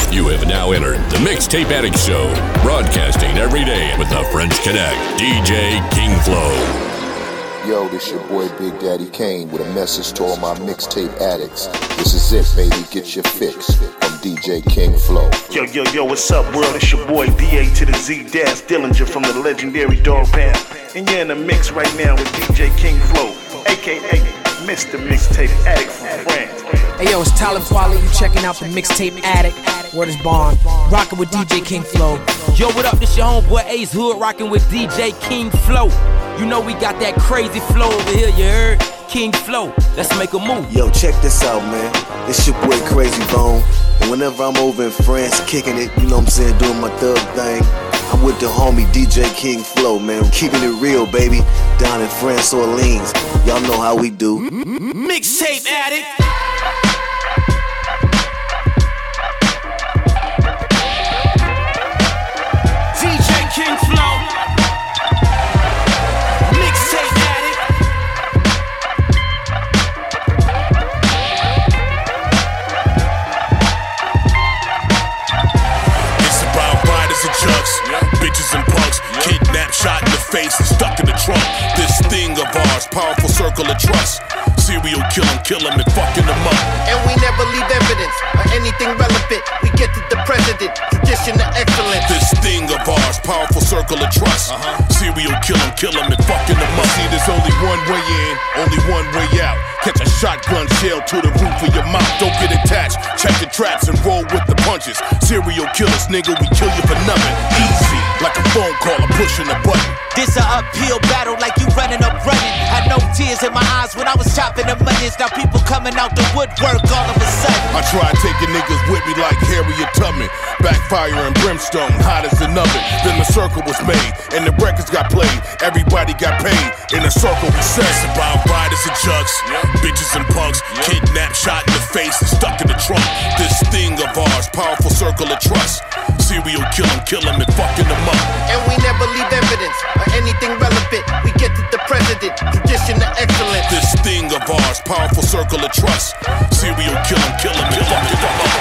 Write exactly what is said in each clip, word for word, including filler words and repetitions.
You have now entered the Mixtape Addict Show, broadcasting every day with the French Connect, D J King Flow. Yo, this your boy Big Daddy Kane with a message to all my mixtape addicts. This is it, baby, get your fix from D J King Flow. Yo, yo, yo, what's up, world? It's your boy D A to the Z Dash Dillinger from the legendary Dog Pound. And you're in the mix right now with D J King Flow, aka Mister Mixtape Addict from France. Hey yo, it's Tyler Quali, you checking out the Mixtape Addict. Word is Bond, rocking with D J King Flow. Yo, what up? This your homeboy Ace Hood, rocking with D J King Flow. You know we got that crazy flow over here, you heard? King Flow, let's make a move. Yo, check this out, man. It's your boy Crazy Bone. And whenever I'm over in France, kicking it, you know what I'm saying, doing my thug thing, I'm with the homie D J King Flow, man. Keeping it real, baby. Down in France, Orleans. Y'all know how we do. Mixtape Addict. King Flow, Mixtape Addict. It's about riders and trucks, bitches and punks, kidnapped, shot in the face, and stuck in the trunk. This thing of ours, powerful circle of trust. Serial kill 'em, kill 'em, and fucking them up. And we never leave evidence or anything relevant. We get to the president, tradition of excellence. This thing of ours, powerful circle of trust. Uh-huh. Serial kill 'em, kill 'em, and fucking them up. See, there's only one way in, only one way out. Catch a shotgun shell to the roof of your mouth. Don't get attached, check the traps and roll with the punches. Serial killers, nigga, we kill you for nothing. Easy, like a phone call or pushing a button. This a uphill battle like you running up running. Had no tears in my eyes when I was chopping the onions. Now people coming out the woodwork all of a sudden. I tried taking niggas with me like Harriet Tubman. Backfire and brimstone, hot as an oven. Then the circle was made and the records got played. Everybody got paid. In a circle we said it's about riders and jugs, bitches and punks, kidnapped, shot in the face, and stuck in the trunk. This thing of ours, powerful circle of trust. Serial kill 'em, kill 'em, and fucking them up. And we never leave evidence or anything relevant. We get to the president, tradition of excellence. This thing of ours, powerful circle of trust. Serial kill 'em, kill 'em, and fucking them up.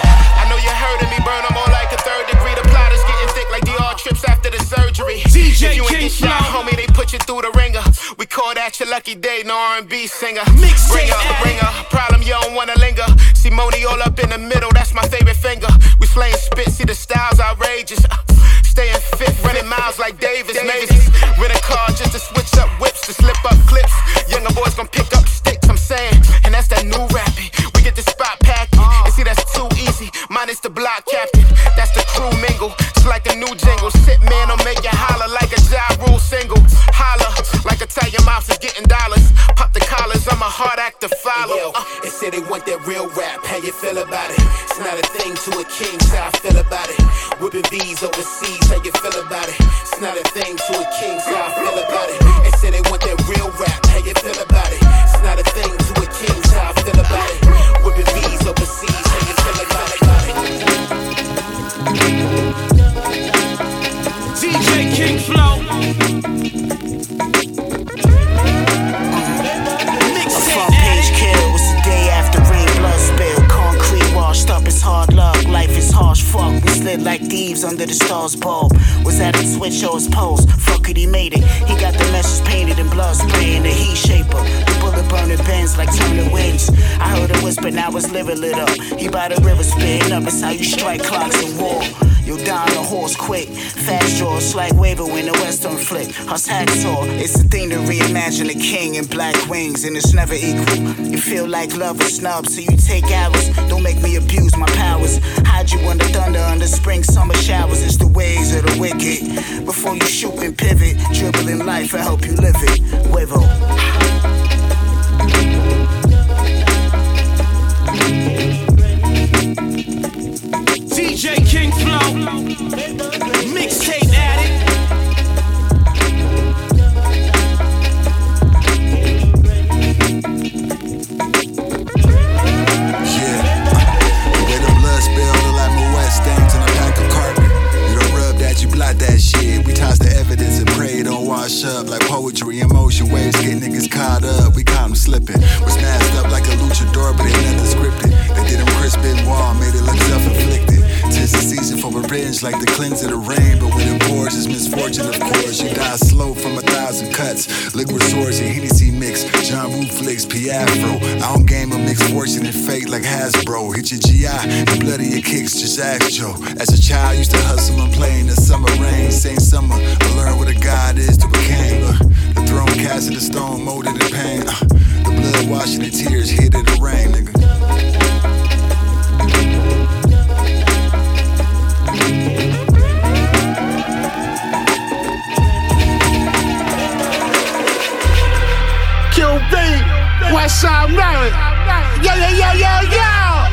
I know you heard of me, burn 'em all like a third degree. The plot is getting thick like the all trips after the surgery. D J if you ain't King get shot, Flow. homie, they put you through the ringer. We call that your lucky day, no R and B singer. Mixtape Bring up, Addict. bring up, problem you don't wanna linger. See Moni all up in the middle, that's my favorite finger. We slaying spit, see the style's outrageous. Uh, Staying fit, running miles like Davis, Mavis. Rent a car just to switch up whips, to slip up clips. Younger boys gon' pick up sticks, I'm saying. And that's that new rapping. We get the spot packed. And see, that's too easy. Minus the block captain. That's the crew mingle. It's like a new jingle. Sit man, will make you holler like a Ja Rule single. Holler like I tell your mouth is getting dollars. Pop the collars, I'm a hard act to follow. Yo, they say they want that real rap. How you feel about it? It's not a thing to a king, so I feel about it. Whipping V's overseas. How you feel about it? It's not a thing to a king, so I feel about it. They say they want that real rap. How you feel about it? It's not a thing to a king, so I feel about it. Whipping V's overseas. How you feel about it? D J King Flow. A front page kill was the day after rain, blood spill. Concrete washed up, it's hard luck. Life is harsh, fuck. We slid like thieves under the stars bulb. Was at a switch or his post. Fuck it, he made it. He got the message painted in blood spraying the heat shaper. The bullet burning bends like turning winds. I heard a whisper, now his liver lit up. He by the river spitting up, it's how you strike clocks in war. You'll die on a horse quick. Fast draws like Waver when the western flick. Us hacksaw, it's the thing to reimagine a king in black wings, and it's never equal. You feel like love is snub, so you take hours. Don't make me abuse my powers. Hide you under thunder, under spring, summer showers. It's the ways of the wicked. Before you shoot and pivot, dribbling life and help you live it. Waver. D J King Flow, Mixtape Addict. Yeah, the way the blood spill look like my wet stains on a pack of carpet. You don't rub that, you blot that shit. We toss the evidence and pray it don't wash up like poetry. It's like the cleanse of the rain, but when it pours, it's misfortune, of course. You die slow from a thousand cuts. Liquid swords and Hennessy mix. John Woo flicks, Piafro. I don't game a mixed fortune and fate like Hasbro. Hit your G I and bloody your kicks, just ask Joe. As a child, used to hustle and play in the summer rain. Same summer, I learned what a god is to a king. Uh, the throne cast in the stone, molded in pain. Uh, the blood washing the tears, hit in the rain, nigga. Kill B, Westside Maryland. Yo, yo, yo, yo, yo.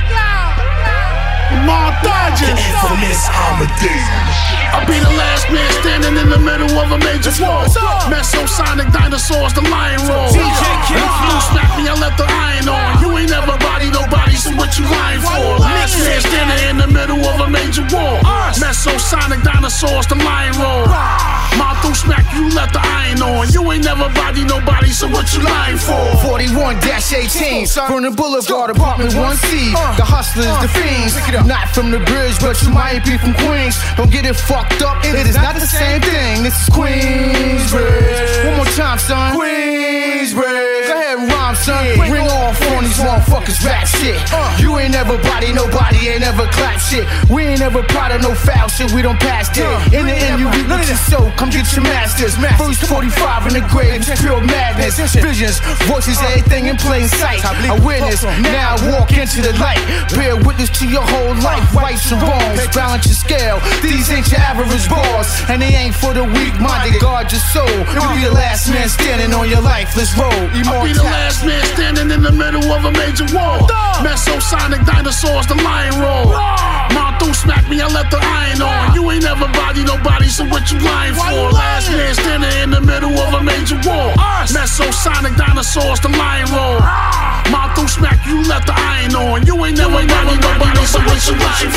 Montages. The infamous Amadeus. I'll be the last man standing in the middle of a major war. Mesosonic dinosaurs, the lion roar. D J King Flow smack me, I let the iron on. You ain't never body nobody, so what you lying for? Last man standing in the middle of a major war. Mesosonic dinosaurs, the lion roar. Montu smack you, let the iron on. You ain't never body nobody, so what you lying for? forty-one eighteen, Vernon Boulevard, apartment one C. The hustlers, the fiends, not from the bridge, but you might be from Queens. Don't get it fucked up, it is not the same thing. This is Queensbridge. One more time, son. Queensbridge. Go ahead and rhyme, son. Ring off on these motherfuckers, rap shit. You ain't never body, nobody ain't never clap shit. We ain't never proud of no foul shit, we don't pass it. In the end, you reap what you sow, come get your masters. First forty-five in the grave, pure madness. Visions, voices, everything in plain sight. I witness, now I walk into the light. Bear witness to your whole life, rights and wrongs. Balance your scale, these ain't your average bars. And they ain't for the weak-minded, guard your soul. You'll be the last man standing on your life, let's roll. I'll be the last man standing in the middle of a major war. Mesosonic dinosaurs, the lion roar. Montu smack me, I let the iron on. You ain't never body nobody, so what you lying for? Last man standing in the middle of a major war. Mesosonic dinosaurs, the lion roar. Montu smack you, let the iron on. You ain't never body nobody, so what you lying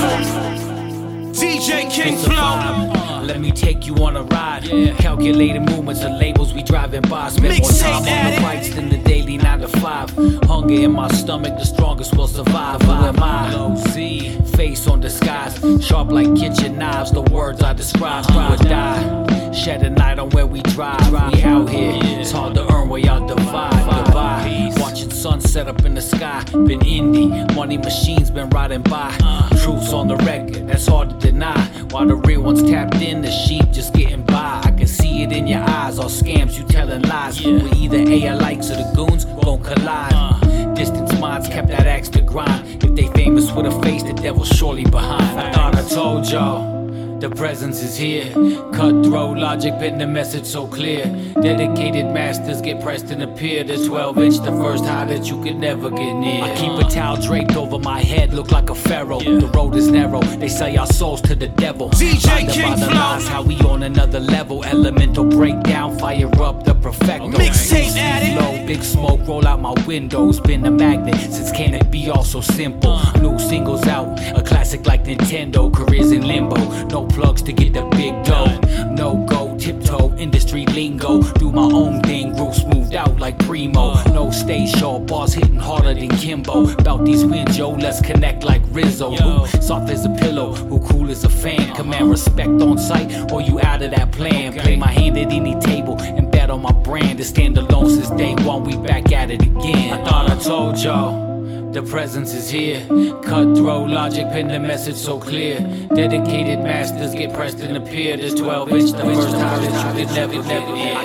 for? D J King Flow. Let me take you on a ride. Yeah. Calculated movements and labels we driving by. Spend more time on the bikes than the daily nine to five. Hunger in my stomach, the strongest will survive. Who am I? Low Z, face on disguise. Sharp like kitchen knives, the words I describe. Do or die. Shed a night on where we drive. We out here, it's hard to earn where y'all divide. Goodbye. Watching sunset up in the sky. Been indie, money machines been riding by. Truths on the record, that's hard to deny. While the real ones tapped in, the sheep just getting by. I can see it in your eyes, all scams, you telling lies. Yeah. We're either A I likes or the goons gon' collide. Uh. Distance minds kept that axe to grind. If they famous with a face, the devil's surely behind. I thought I told y'all. The presence is here. Cutthroat logic, been the message so clear. Dedicated masters get pressed and appear. The twelve inch, the first high that you could never get near. I keep a towel draped over my head, look like a pharaoh. Yeah. The road is narrow, they sell our souls to the devil. D J King Flow. How we on another level. Elemental breakdown, fire up the perfecto. Mixtape addict. Low, big smoke, roll out my windows. Been a magnet since can it be all so simple. New singles out, a classic like Nintendo. Careers in limbo, no plugs to get the big dough. No go, tiptoe, industry lingo. Do my own thing, groove smoothed out like Primo. No stage show, bars hitting harder than Kimbo. About these wins, yo, let's connect like Rizzo. Who soft as a pillow, who cool as a fan. Command respect on sight, or you out of that plan. Play my hand at any table and bet on my brand. To stand alone since day one, we back at it again. I thought I told y'all. The presence is here. Cutthroat logic, pen the message so clear. Dedicated masters get pressed and appear. This twelve inch, the first time that you could never, never hear.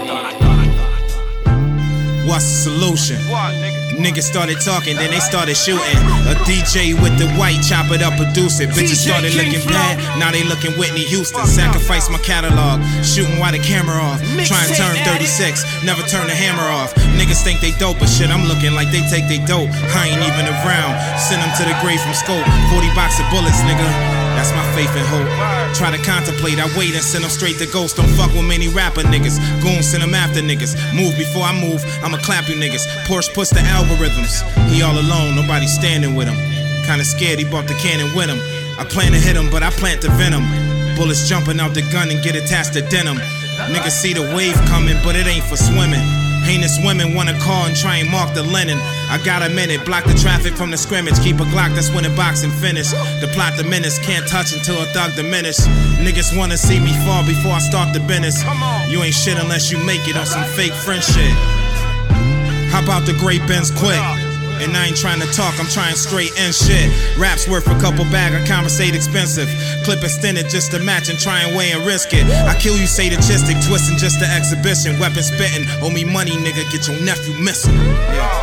What's the solution? Niggas started talking, then they started shooting. A D J with the white, chop it up, produce it. Bitches started looking bad, now they looking Whitney Houston. Sacrifice my catalog, shooting while the camera off. Try and turn thirty-six, never turn the hammer off. Niggas think they dope, but shit, I'm looking like they take they dope. I ain't even around, send them to the grave from scope. forty box of bullets, nigga. That's my faith and hope. Try to contemplate, I wait and send them straight to ghost. Don't fuck with many rapper niggas. Goons send them after niggas. Move before I move, I'ma clap you niggas. Porsche puts the algorithms. He all alone, nobody standing with him. Kinda scared he bought the cannon with him. I plan to hit him, but I plant the venom. Bullets jumping out the gun and get attached to denim. Niggas see the wave coming, but it ain't for swimming. Heinous women wanna call and try and mark the linen. I got a minute, block the traffic from the scrimmage. Keep a Glock that's winning boxing finish. The plot the menace, can't touch until a thug diminish. Niggas wanna see me fall before I start the business. You ain't shit unless you make it on some fake French shit. How about the great Benz quick? And I ain't trying to talk, I'm trying straight in shit. Rap's worth a couple bag, I conversate expensive. Clip extended just to match and try and weigh and risk it. I kill you sadistic, twisting just the exhibition. Weapon spitting, owe me money, nigga, get your nephew missing. Yeah.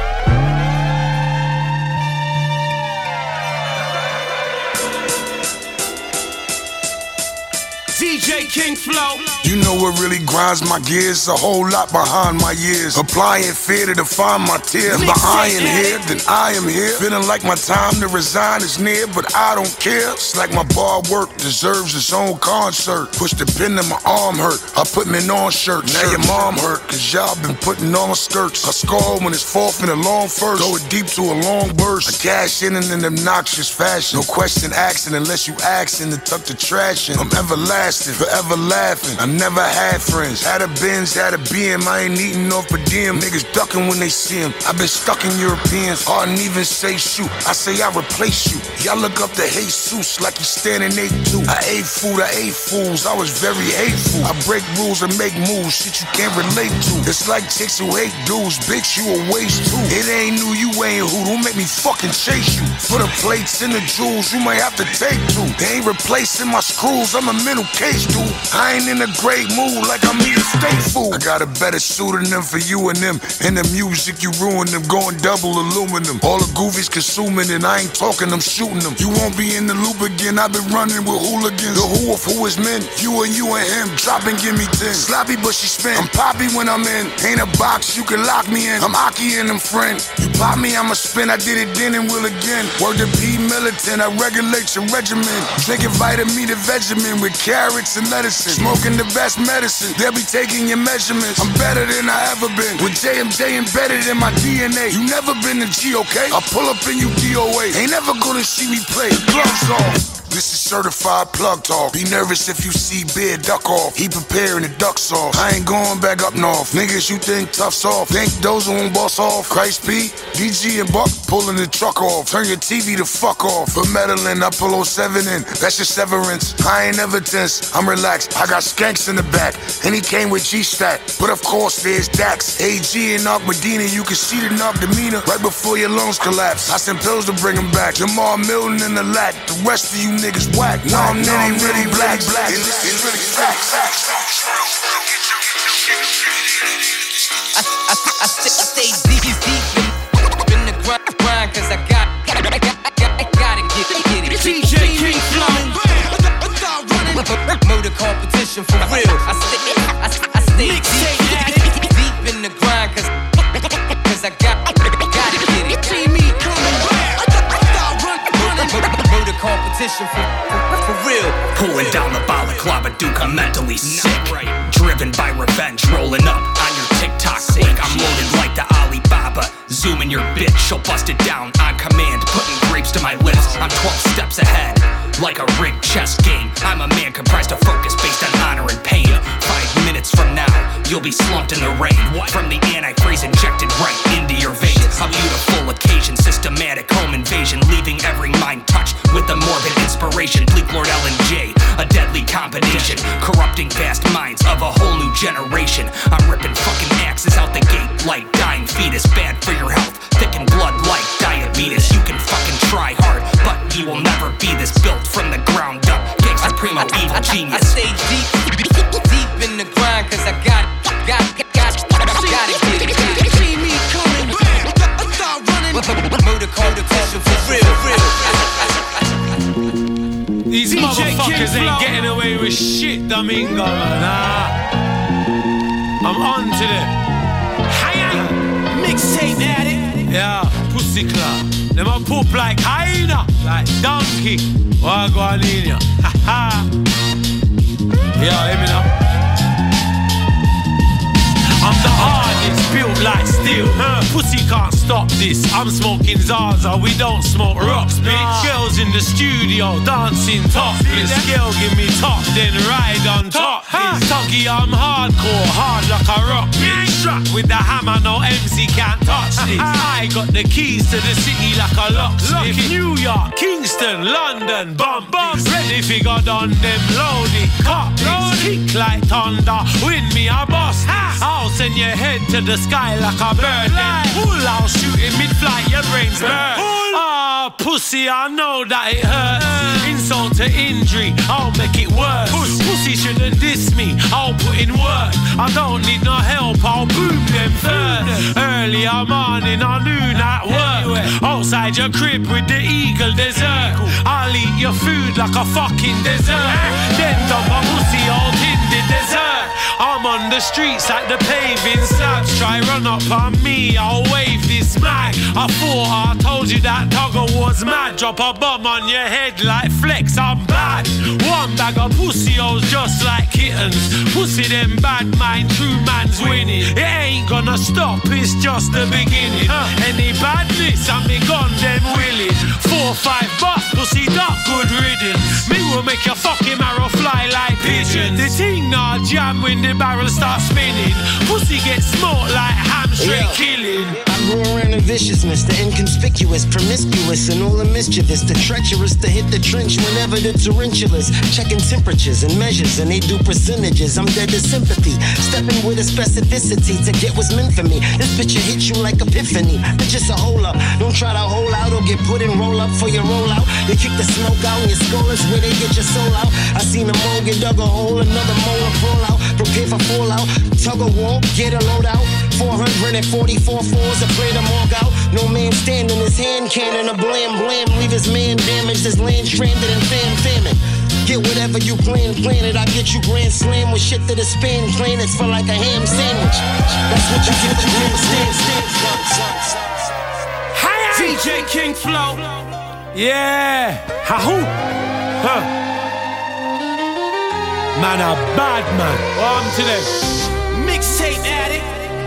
D J King Flow. You know what really grinds my gears? A whole lot behind my years. Applying fear to define my tears. But I am here, then I am here. Feeling like my time to resign is near, but I don't care. It's like my bar work deserves its own concert. Push the pin in my arm hurt. I put me on shirt. Now your mom hurt, cause y'all been putting on skirts. I score when it's fourth and a long first. Going deep to a long burst. I cash in in an obnoxious fashion. No question asking unless you asking to tuck the trash in. I'm everlasting, forever laughing. I never had friends. Had a Benz, had a B M. I ain't eating off per diem. Niggas ducking when they see him. I been stuck in Europeans. Hardn't even say shoot. I say I replace you. Y'all look up to Jesus like he's standing eight two. I ate food, I ate fools. I was very hateful. I break rules and make moves. Shit you can't relate to. It's like chicks who hate dudes. Bitch, you a waste too. It ain't new, you ain't who. Don't make me fucking chase you. For the plates and the jewels, you might have to take two. They ain't replacing my screws. I'm a mental case, dude. I ain't in a great mood like I'm eating steak food. I got a better pseudonym for you and them. And the music you ruin them, going double aluminum. All the goofies consuming it, I ain't talking, I'm shooting them. You won't be in the loop again, I've been running with hooligans. The who of who is men, you and you and him. Drop and give me ten. Sloppy but she spin. I'm poppy when I'm in. Ain't a box you can lock me in. I'm Aki and I'm friend. You pop me, I'ma spin. I did it then and will again. Word to P militant, I regulate your regimen. Drinking vitamin to vegemin with carrots and lettuce. Smoking the best medicine, they'll be taking your measurements. I'm better than I ever been, with J M J embedded in my D N A. You never been to G, okay? I pull up in you D O A. Ain't never gonna see me play. Gloves off. This is certified plug talk. Be nervous if you see beer, duck off. He preparing the duck sauce. I ain't going back up north. Niggas, you think tough's off. Think those won't boss off. Christ P, D G and Buck pulling the truck off. Turn your T V to fuck off. For meddling, I pull oh seven in. That's your severance. I ain't ever tense. I'm relaxed. I got skanks in the back. And he came with G-Stack. But of course, there's Dax. A G and Knock Medina. You can see the knock demeanor right before your lungs collapse. I sent pills to bring him back. Jamal Milton in the lat. The rest of you niggas whack. No, I'm nitty really black, black. It's, it's really facts. I, I, I, stay, I stay deep, deep in, in the grind, grind, cause I got, I got, I got, I gotta get, get it. D J King Flow. Motor competition for real. I stay, I, I stay deep, deep, deep in the grind, cause, cause I got, I gotta get it. See me coming back. Motor competition for, for, for real. Pulling down the balaclava, Duke, I'm mentally sick. Driven by revenge, rolling up on your TikTok link. I'm loaded like the Alibaba. Zooming your bitch, she'll bust it down on command. Putting grapes to my lips, I'm twelve steps ahead. Like a rigged chess game, I'm a man comprised of focus based on honor and pain. Five minutes from now, you'll be slumped in the rain. From the antifreeze injected right into your veins. A beautiful occasion, systematic home invasion, leaving every mind touched with a morbid inspiration. Bleak Lord L and J, a deadly combination, corrupting vast minds of a whole new generation. I'm ripping fucking axes out the gate like dying fetus, bad for your health, thick in blood like diabetes. You can fucking try hard, but you will never be this built from the ground up. Gangsta primo evil genius. I stay deep, deep in the grind, cause I got, got, got, got, gotta get it. See me coming back. I start running. Motor competition for real, real. These D J motherfuckers King ain't Flow. Getting away with shit, Domingo, man. Nah. I'm on to them. Hi-ya. Mixtape addict. Yeah, pussy claw. Them a poop like hyena, like donkey. What go on in ya? Ha ha. Yeah, hear me now. I'm the hardest. It's built like steel. Huh. Pussy can't stop this. I'm smoking Zaza, we don't smoke rocks, bitch. Nah. Girls in the studio dancing topless. Girl give me top, then ride on top. Huh. Tuggy, I'm hardcore, hard like a rock, bitch. With the hammer, no M C can't touch this. I got the keys to the city like a locksmith. New York, Kingston, London, bump, bump. Ready figure on them loaded. Cop this, kick like thunder. Win me a boss. I'll send your head to the sky like a bird. Pull out, shooting mid-flight, your brain's burnt. Ah, pussy, I know that it hurts. Insult to injury, I'll make it worse. Pussy shouldn't diss me, I'll put in work. I don't need no help, I'll boom them first. Early morning or noon at work. Outside your crib with the eagle dessert. I'll eat your food like a fucking dessert. Then dump a pussy out in the desert. I'm on the streets like the paving slabs. Try run up on me, I'll wave this mag. I thought I told you that Tugger was mad. Drop a bomb on your head like Flex, I'm bad. One bag of pussy hoes just like kittens. Pussy them bad mind, true man's winning. It ain't gonna stop, it's just the beginning. uh, Any badness, I me gun them willing. Four, five bucks, pussy duck, good riddance. Me will make your fucking arrow fly like pigeons. The thing not jam when the barrel starts spinning. Pussy gets smoked like hamstring killing. I grew around the viciousness, the inconspicuous, promiscuous, and all the mischievous, the treacherous, to hit the trench whenever the torrentialist. Checking temperatures and measures, and they do percentages. I'm dead to sympathy, stepping with a specificity to get what's meant for me. This picture hits you like epiphany, but just a hold up. Don't try to hold out or get put in roll up for your roll out. You kick the smoke out and your skull is where they get your soul out. I seen a mole get dug a hole, another mole fall out. Prepare for fallout, tug a wall, get a load out. four hundred forty-four fours to play the morgue out. No man standing, his hand cannon, a blam blam. Leave his man damaged, his land stranded in fam famine. Get whatever you plan, plan it. I get you grand slam with shit that is span planets for like a ham sandwich. That's what you get, you understand. D J King Flow. Yeah. Ha-hoo. Huh. Man, a bad man. On to them. Mixtape addict.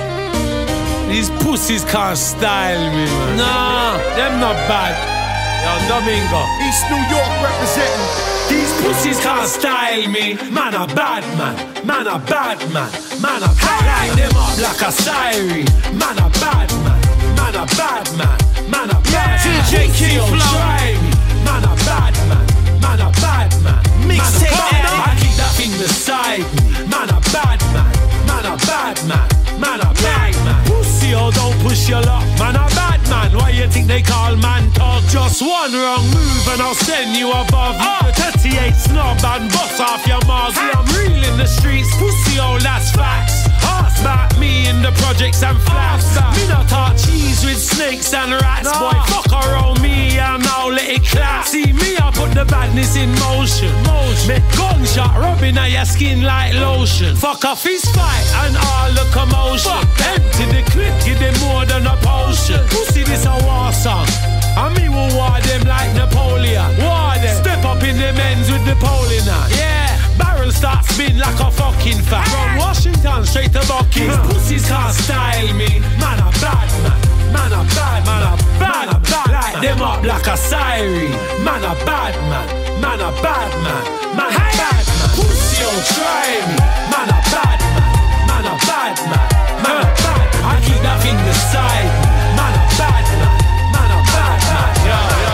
These pussies can't style me, man. Nah, them not bad. Yo, Domingo. East New York representing. These pussies can't style me. Man, a bad man. Man, a bad man. Man, a bad man. Light them up like a siren. Man, a bad man. Man, a bad man. Man, a bad man. D J King Flow. Try me. Man, a bad man. Man, a bad man. Mixtape addict. I keep that thing beside me. Man, a bad man. Man, a bad man. Man, a bad man. Pussy, oh, don't push your luck. Man, a bad man. Why you think they call man talk? Just one wrong move and I'll send you above. Uh. The thirty-eight snob and bust off your mouth. I'm real in the streets. Pussy, oh, that's facts. Ask about me in the projects and flats. Me not talk cheese with snakes and rats. Nah. Boy, fuck around me and now let it clap. See me, I put the badness in motion. motion. Make gunshot rubbing at your skin like lotion. Fuck a fist fight and all the commotion. Fuck. Empty the clip, give them more than a potion. Pussy, this a war song. And me will war them like Napoleon. War them. Step up in them ends with Napoleon. Yeah. Barrel start spin like a fucking fat. From Washington straight to Bucking. Huh. Pussies can't style me. Man a bad man. Man a bad man. A bad man. A bad Light man. Them up like a siren. Man a bad man. Man a bad man. Man a bad man. Pussy don't try me. Man a bad man. Man a bad man. Man a bad man. I keep that thing beside me. Man a bad man. Man a bad man. Yo, yo.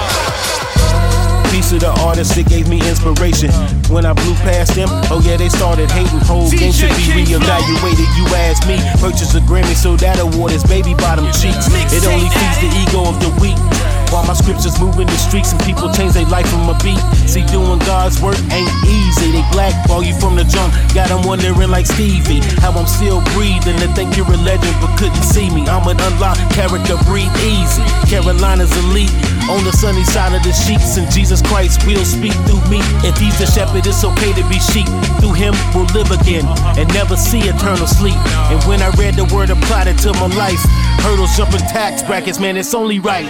Piece of the artist that gave me inspiration. When I blew past them, oh yeah, they started hating. Whole game should be reevaluated. You asked me, purchase a Grammy, so that award is baby bottom cheeks. It only feeds the ego of the weak. While my scriptures move in the streets and people change their life from a beat. See, doing God's work ain't easy. They blackball you from the jump. Got them wondering like Stevie how I'm still breathing. They think you're a legend but couldn't see me. I'm an unlocked character, breathe easy. Carolina's elite. On the sunny side of the sheets, and Jesus Christ will speak through me. If he's the shepherd, it's okay to be sheep. Through him, we'll live again and never see eternal sleep. And when I read the word applied it to my life, hurdles, jumping tax brackets, man, it's only right.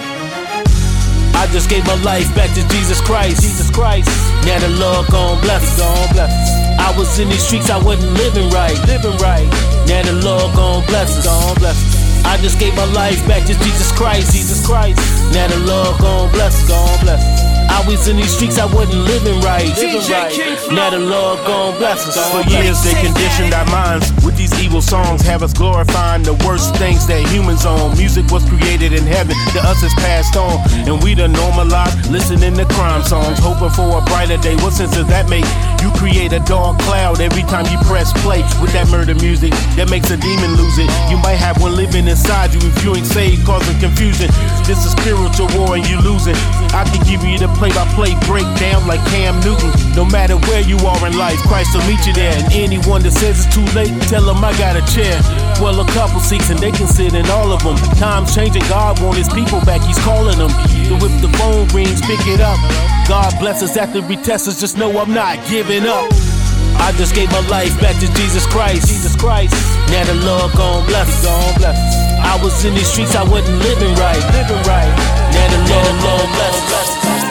I just gave my life back to Jesus Christ. Jesus Christ. Now the Lord gon' bless us. Gon' bless us. I was in these streets, I wasn't living right. Living right. Now the Lord gon' bless us. Gon' bless us. I just gave my life back to Jesus Christ. Jesus Christ. Now the Lord gon' bless us. Gon' bless us. I was in these streets, I wasn't living right. Living right. Now the Lord gon' bless us. For years they conditioned our minds with these evil songs, have us glorifying the worst things that humans own. Music was created in heaven, to us it's passed on, and we done normalized listening to crime songs, hoping for a brighter day. What sense does that make? You create a dark cloud every time you press play with that murder music that makes a demon lose it. You might have one living inside you if you ain't saved, causing confusion. This is spiritual war and you losing. I can give you the play-by-play breakdown like Cam Newton. No matter where you are in life, Christ will meet you there. And anyone that says it's too late, tell them I got a chair. Well, a couple seats and they can sit in all of them. Time's changing, God want his people back, he's calling them. So if the phone rings, pick it up. God bless us after we test us, just know I'm not giving up. I just gave my life back to Jesus Christ. Jesus Christ. Now the Lord gon' bless us. Gon' bless us. I was in these streets, I wasn't living right. Living right. Now the Lord gon' bless us.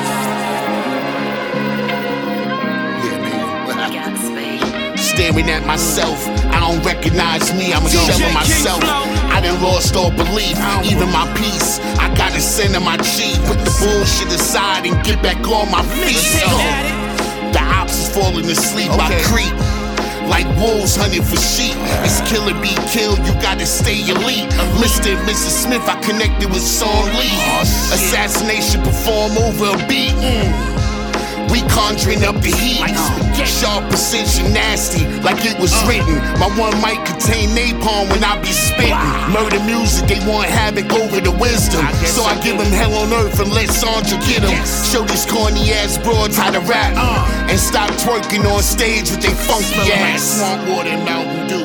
Staring at myself, I don't recognize me, I'm a shell of myself. I done lost all belief, even my peace. I got a sin in my cheek. Put the bullshit aside and get back on my feet. Uh, the ops is falling asleep, I creep like wolves hunting for sheep. It's kill or be killed, you gotta stay elite. Mister and Missus Smith, I connected with Song Lee. Assassination perform over a beat. We conjuring up the heat. Sharp precision, nasty, like it was written. My one mic contain napalm when I be spitting. Murder music, they want havoc over the wisdom. So I give them hell on earth and let Sandra get them. Show these corny ass broads how to rap. And stop twerking on stage with they funky ass. Swamp water and Mountain Dew.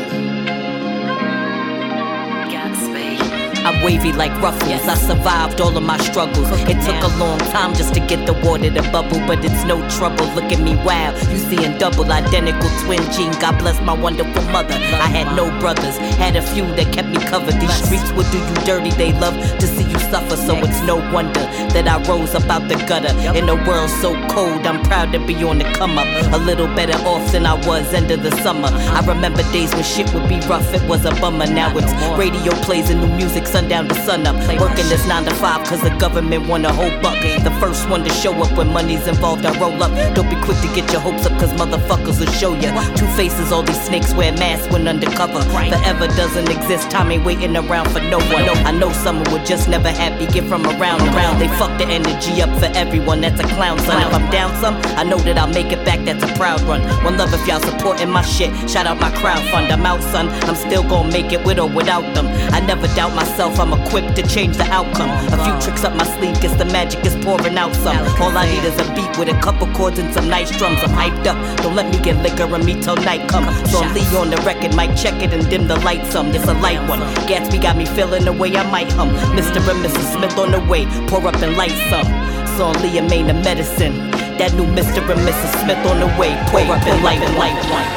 I'm wavy like Ruffles, I survived all of my struggles. It took a long time just to get the water to bubble, but it's no trouble, look at me, wow. You seeing double, identical twin gene, God bless my wonderful mother. I had no brothers, had a few that kept me covered. These streets would do you dirty, they love to see you suffer. So it's no wonder that I rose up out the gutter. In a world so cold, I'm proud to be on the come up. A little better off than I was end of the summer. I remember days when shit would be rough, it was a bummer. Now it's radio plays and new music, sundown to sun up. Working this nine to five cause the government want a whole buck. The first one to show up when money's involved, I roll up. Don't be quick to get your hopes up cause motherfuckers will show ya. Two faces, all these snakes wear masks when undercover. Forever doesn't exist, time ain't waiting around for no one. I know someone would just never happy get from around around. They fuck the energy up for everyone, that's a clown son. If I'm down some, I know that I'll make it back, that's a proud run. One love if y'all supporting my shit, shout out my crowd fund. I'm out son, I'm still gonna make it with or without them. I never doubt myself, I'm equipped to change the outcome. A few tricks up my sleeve, guess the magic is pouring out some. All I need is a beat with a couple chords and some nice drums. I'm hyped up, don't let me get liquor and me till night come. So I'm Lee on the record, mic check it and dim the lights some. It's a light one, Gatsby got me feeling the way I might hum. Mister and Missus Smith on the way, pour up and light some. Song Lee and Main the medicine. That new Mister and Missus Smith on the way, pour up and light and light one.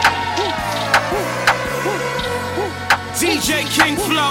D J King Flow.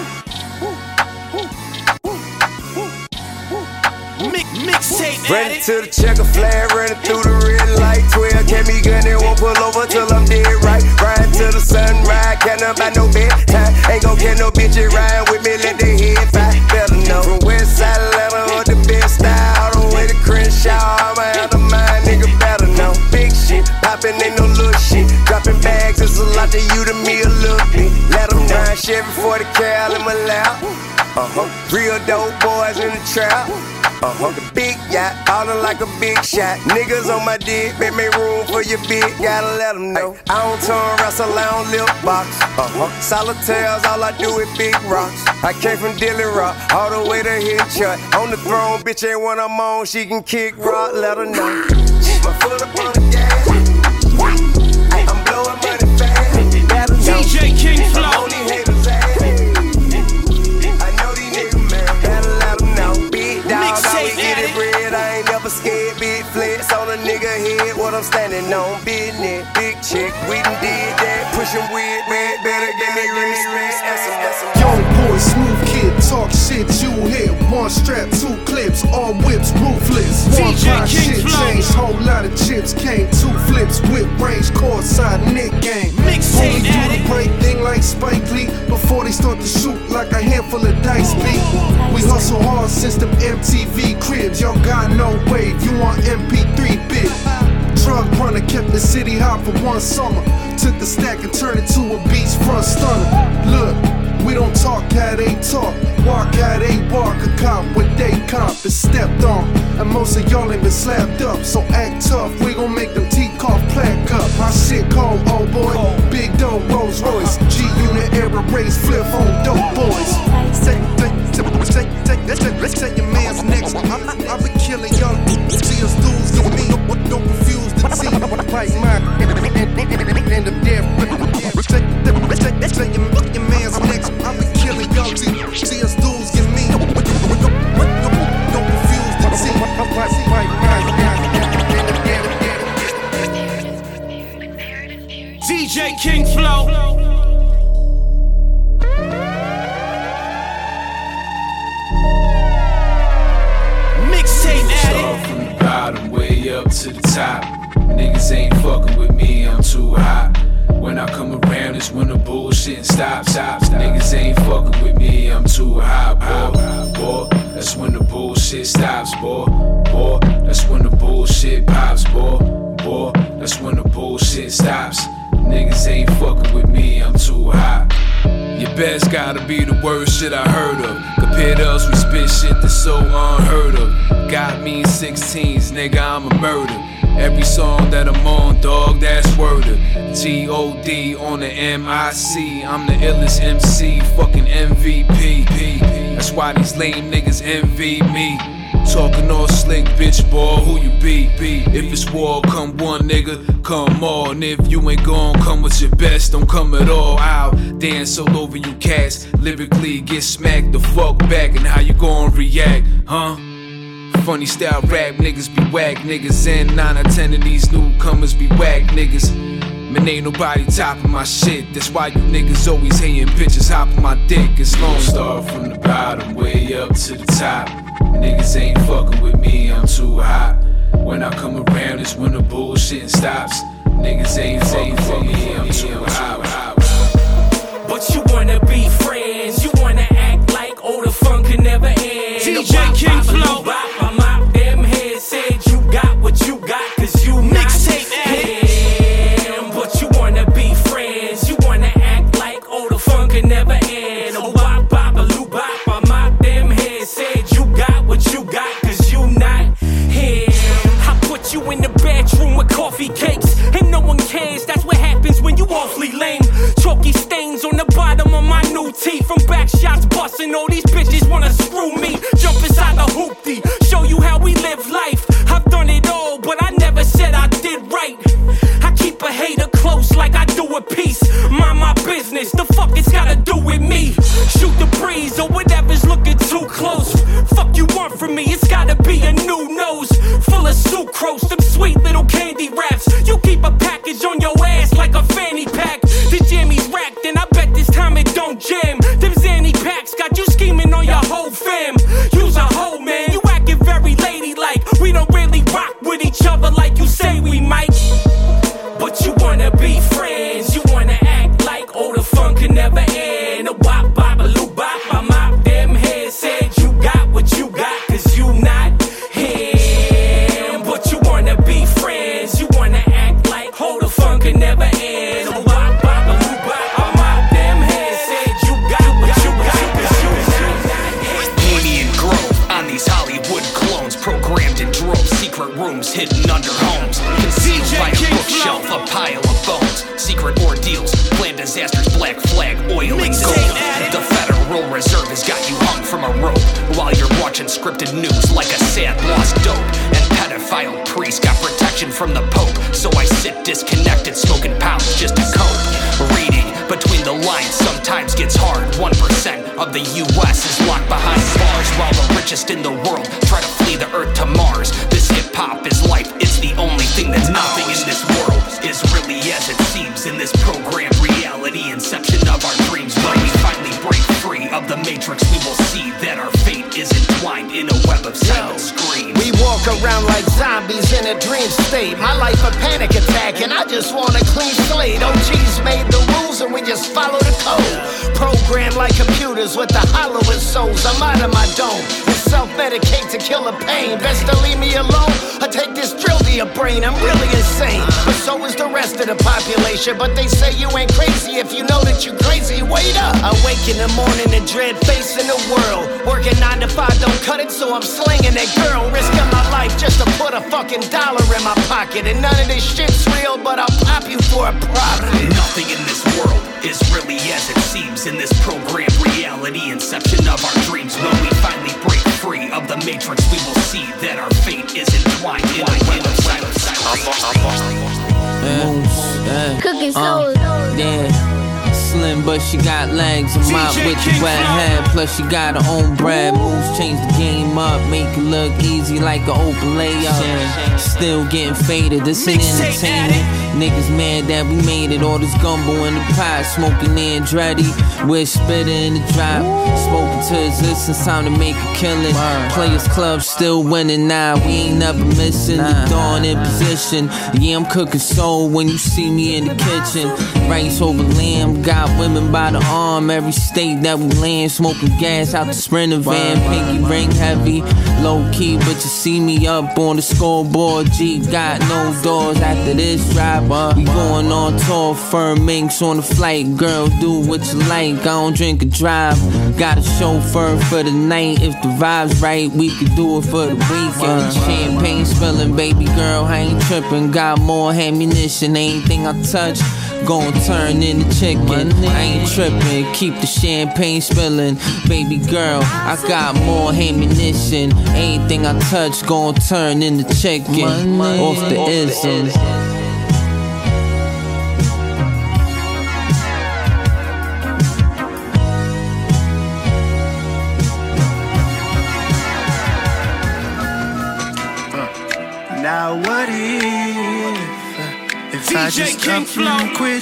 Running to the checker flag, running through the red light. twelve can be gunning, won't pull over till I'm dead right. Riding till the sunrise, can't about no bedtime. Ain't gon' get no bitch riding with me, let their head fly. Better know from West Side Atlanta or the best style, all the way to Crenshaw. I'ma have the mind, nigga better know. Big shit, poppin' ain't no little shit. Dropping bags, it's a lot to you, to me a little bit. Let them know. Chevy forty cal in my lap. Uh-huh. Real dope boys in the trap. Uh-huh. The big yacht, ballin' like a big shot. Niggas on my dick, make me room for your big. Gotta let them know. I don't turn wrestle, I don't lip box. Uh-huh. Solitaires, all I do is big rocks. I came from Dilly Rock, all the way to Hitchut. On the throne, bitch ain't when I'm on, she can kick rock, let her know. My foot up on the gas. I'm blowing money fast. D J King Flow. I'm on these haters' ass. I know these niggas, man, gotta let them know. Big dog, how we get it bread, I ain't never scared. Big flex on a nigga head, what I'm standing on. Business, big chick, we done did that. Pushing weird, man, better give me respect. Young boy, smooth kid, talk shit, you hit. One strap, two clips, arm whips, ruthless. One grind, shit changed, whole lot of chips came. Two flips, whip range, courtside, Nick game. Only do the break thing like Spike Lee before they start to shoot like a handful of dice beat. We hustle hard since them M T V cribs. Y'all got no wave, you want M P three bit. Drug runner kept the city hot for one summer. Took the stack and turned it to a beachfront stunner. Look, we don't talk how they talk, walk how they walk. A cop what they cop is stepped on, and most of y'all ain't been slapped up. So act tough, we gon' make them teeth cough plaque up. My shit cold, old boy. Big dope, Rolls Royce, G-Unit, Air Race, flip on dope boys. Take, take, take, take, take, let's take, let's take your man's next. I've been killing y'all. See us dudes get me, don't confuse the team. Right mind, end of death. Let's take, let's take your man's next. I've been killing y'all. See us dudes get me, don't confuse the team. Right mind, D J King Flow. Start from the bottom, way up to the top. Niggas ain't fucking with me, I'm too hot. When I come around, it's when the bullshit stops. stops. Niggas ain't fucking with me, I'm too hot, boy. Boy, that's when the bullshit stops, boy. Boy, that's when the bullshit pops, boy. Boy, that's when the bullshit stops. Niggas ain't fucking with me, I'm too hot. Your best gotta be the worst shit I heard of. Compared to us, we spit shit that's so unheard of. Got me sixteens, nigga, I'm a murder. Every song that I'm on, dog, that's word of G O D on the M I C. I'm the illest M C, fucking M V P. That's why these lame niggas envy me. Talking all slick, bitch, boy, who you be? If it's war, come one nigga, come all. And if you ain't gon' come with your best, don't come at all. I'll dance all over you cats, lyrically get smacked the fuck back. And how you gon' react, huh? Funny style rap niggas be whack niggas, and nine out of ten of these newcomers be whack niggas. Man, ain't nobody topping my shit. That's why you niggas always hating bitches hopping my dick. It's long. Start from the bottom, way up to the top. Niggas ain't fucking with me, I'm too hot. When I come around, it's when the bullshit stops. Niggas ain't fucking with me, I'm too hot. But you wanna be friends, you wanna act like oh the fun can never end. D J King Flow. I'm out them heads, said you got what you got, cause you mixtape him. But you wanna be friends, you wanna act like oh the fun can never end. Oh bop bop a loo bop, I'm out them heads, said you got what you got, cause you not him. I put you in the bedroom with coffee cakes, and no one cares, that's what happens when you awfully lame. Chalky stains on the bottom of my new tee from back shots busting. All these bitches wanna screw me. Jump inside the hoopty, show you how we live life. I've done it all, but I never said I did right. I keep a hater close like I do a piece. Mind my business, the fuck it's gotta do with me. Shoot the breeze or whatever's looking too close. Fuck you want from me, it's gotta be a new nose. Full of sucrose, them sweet little candy wraps. You keep a package on your ass like a fanny pack. The jammy's racked and I bet this time it don't jam. Them Zanny packs got you scheming on your whole fam. You's a hoe, man, you acting very ladylike. We don't really rock with each other like you say we might. But you wanna be friends, you wanna act like oh the fun can never end. A wop bop a loo bop, I'm out them heads, said you got what you got, cause you not him. But you wanna be friends, you wanna act like oh the fun can never end. A wop bop a loo bop, I'm out them heads, said you got what you got, cause you not him. Mooney and Grove on these Hollywood clones, programmed in droves, secret rooms hidden under homes. Concealed by a bookshelf, a pile of bones. Secret ordeals, planned disasters, black flag, oil and gold. The Federal Reserve has got you hung from a rope while you're watching scripted news like a sad lost dope. And pedophile priest got protection from the Pope, so I sit disconnected, smoking pounds just to cope. Reading between the lines sometimes gets hard. One percent of the U S is locked behind bars, while the richest in the world try to flee the earth to Mars. This hip hop is life, it's the only thing that's nothing in this world is really as it seems. In this program, reality, inception of our dreams. When we finally break free of the matrix, we will see that our fate is entwined in a web of silent screams. We walk around like zombies in a dream state. My life a panic attack, and I just want a clean slate. O Gs made the rules, and we just follow the code. Programmed like computers with the hollowest souls. I'm out of my dome and self-medicate to kill the pain. Best to leave me alone or take this drill to your brain. I'm really insane, but so is the rest of the population. But they say you ain't crazy if you know that you crazy. Wait up. I wake in the morning and dread facing the world. Working nine to five don't cut it, so I'm slinging that girl. Risking my life just to put a fucking dollar in my pocket. And none of this shit's real, but I'll pop you for a profit. Nothing in this world is really as it seems. In this programmed reality, inception of our dreams. When we finally break free of the matrix, we will see that our fate is entwined in a web of silence. Cooking soul. Yeah. Slim, but she got legs. I'm out with your wet head. Plus, she got her own bread. Moves change the game up, make it look easy like an open layup. Still getting faded. This ain't entertainment. Niggas mad that we made it. All this gumbo in the pot, smoking Andretti. We're spitter in the drop. Spoken to existence, time to make a killing. Players Club still winning now. Nah, we ain't never missing. The dawn in position. Yeah, I'm cooking soul when you see me in the kitchen. Rice over lamb, got women by the arm. Every state that we land, smoking gas out the Sprinter van. Pinky ring heavy, low key, but you see me up on the scoreboard. Jeep got no doors after this drive. We going on tour, firm minks on the flight. Girl, do what you like, I don't drink or drive. Got a chauffeur for the night. If the vibe's right, we could do it for the weekend. Champagne spilling, baby girl, I ain't tripping. Got more ammunition, anything I touch gon' turn into chicken. I ain't tripping, keep the champagne spilling. Baby girl, I got more ammunition. Anything I touch gon' turn into chicken. Off the isms. Now what if, if I just up and quit?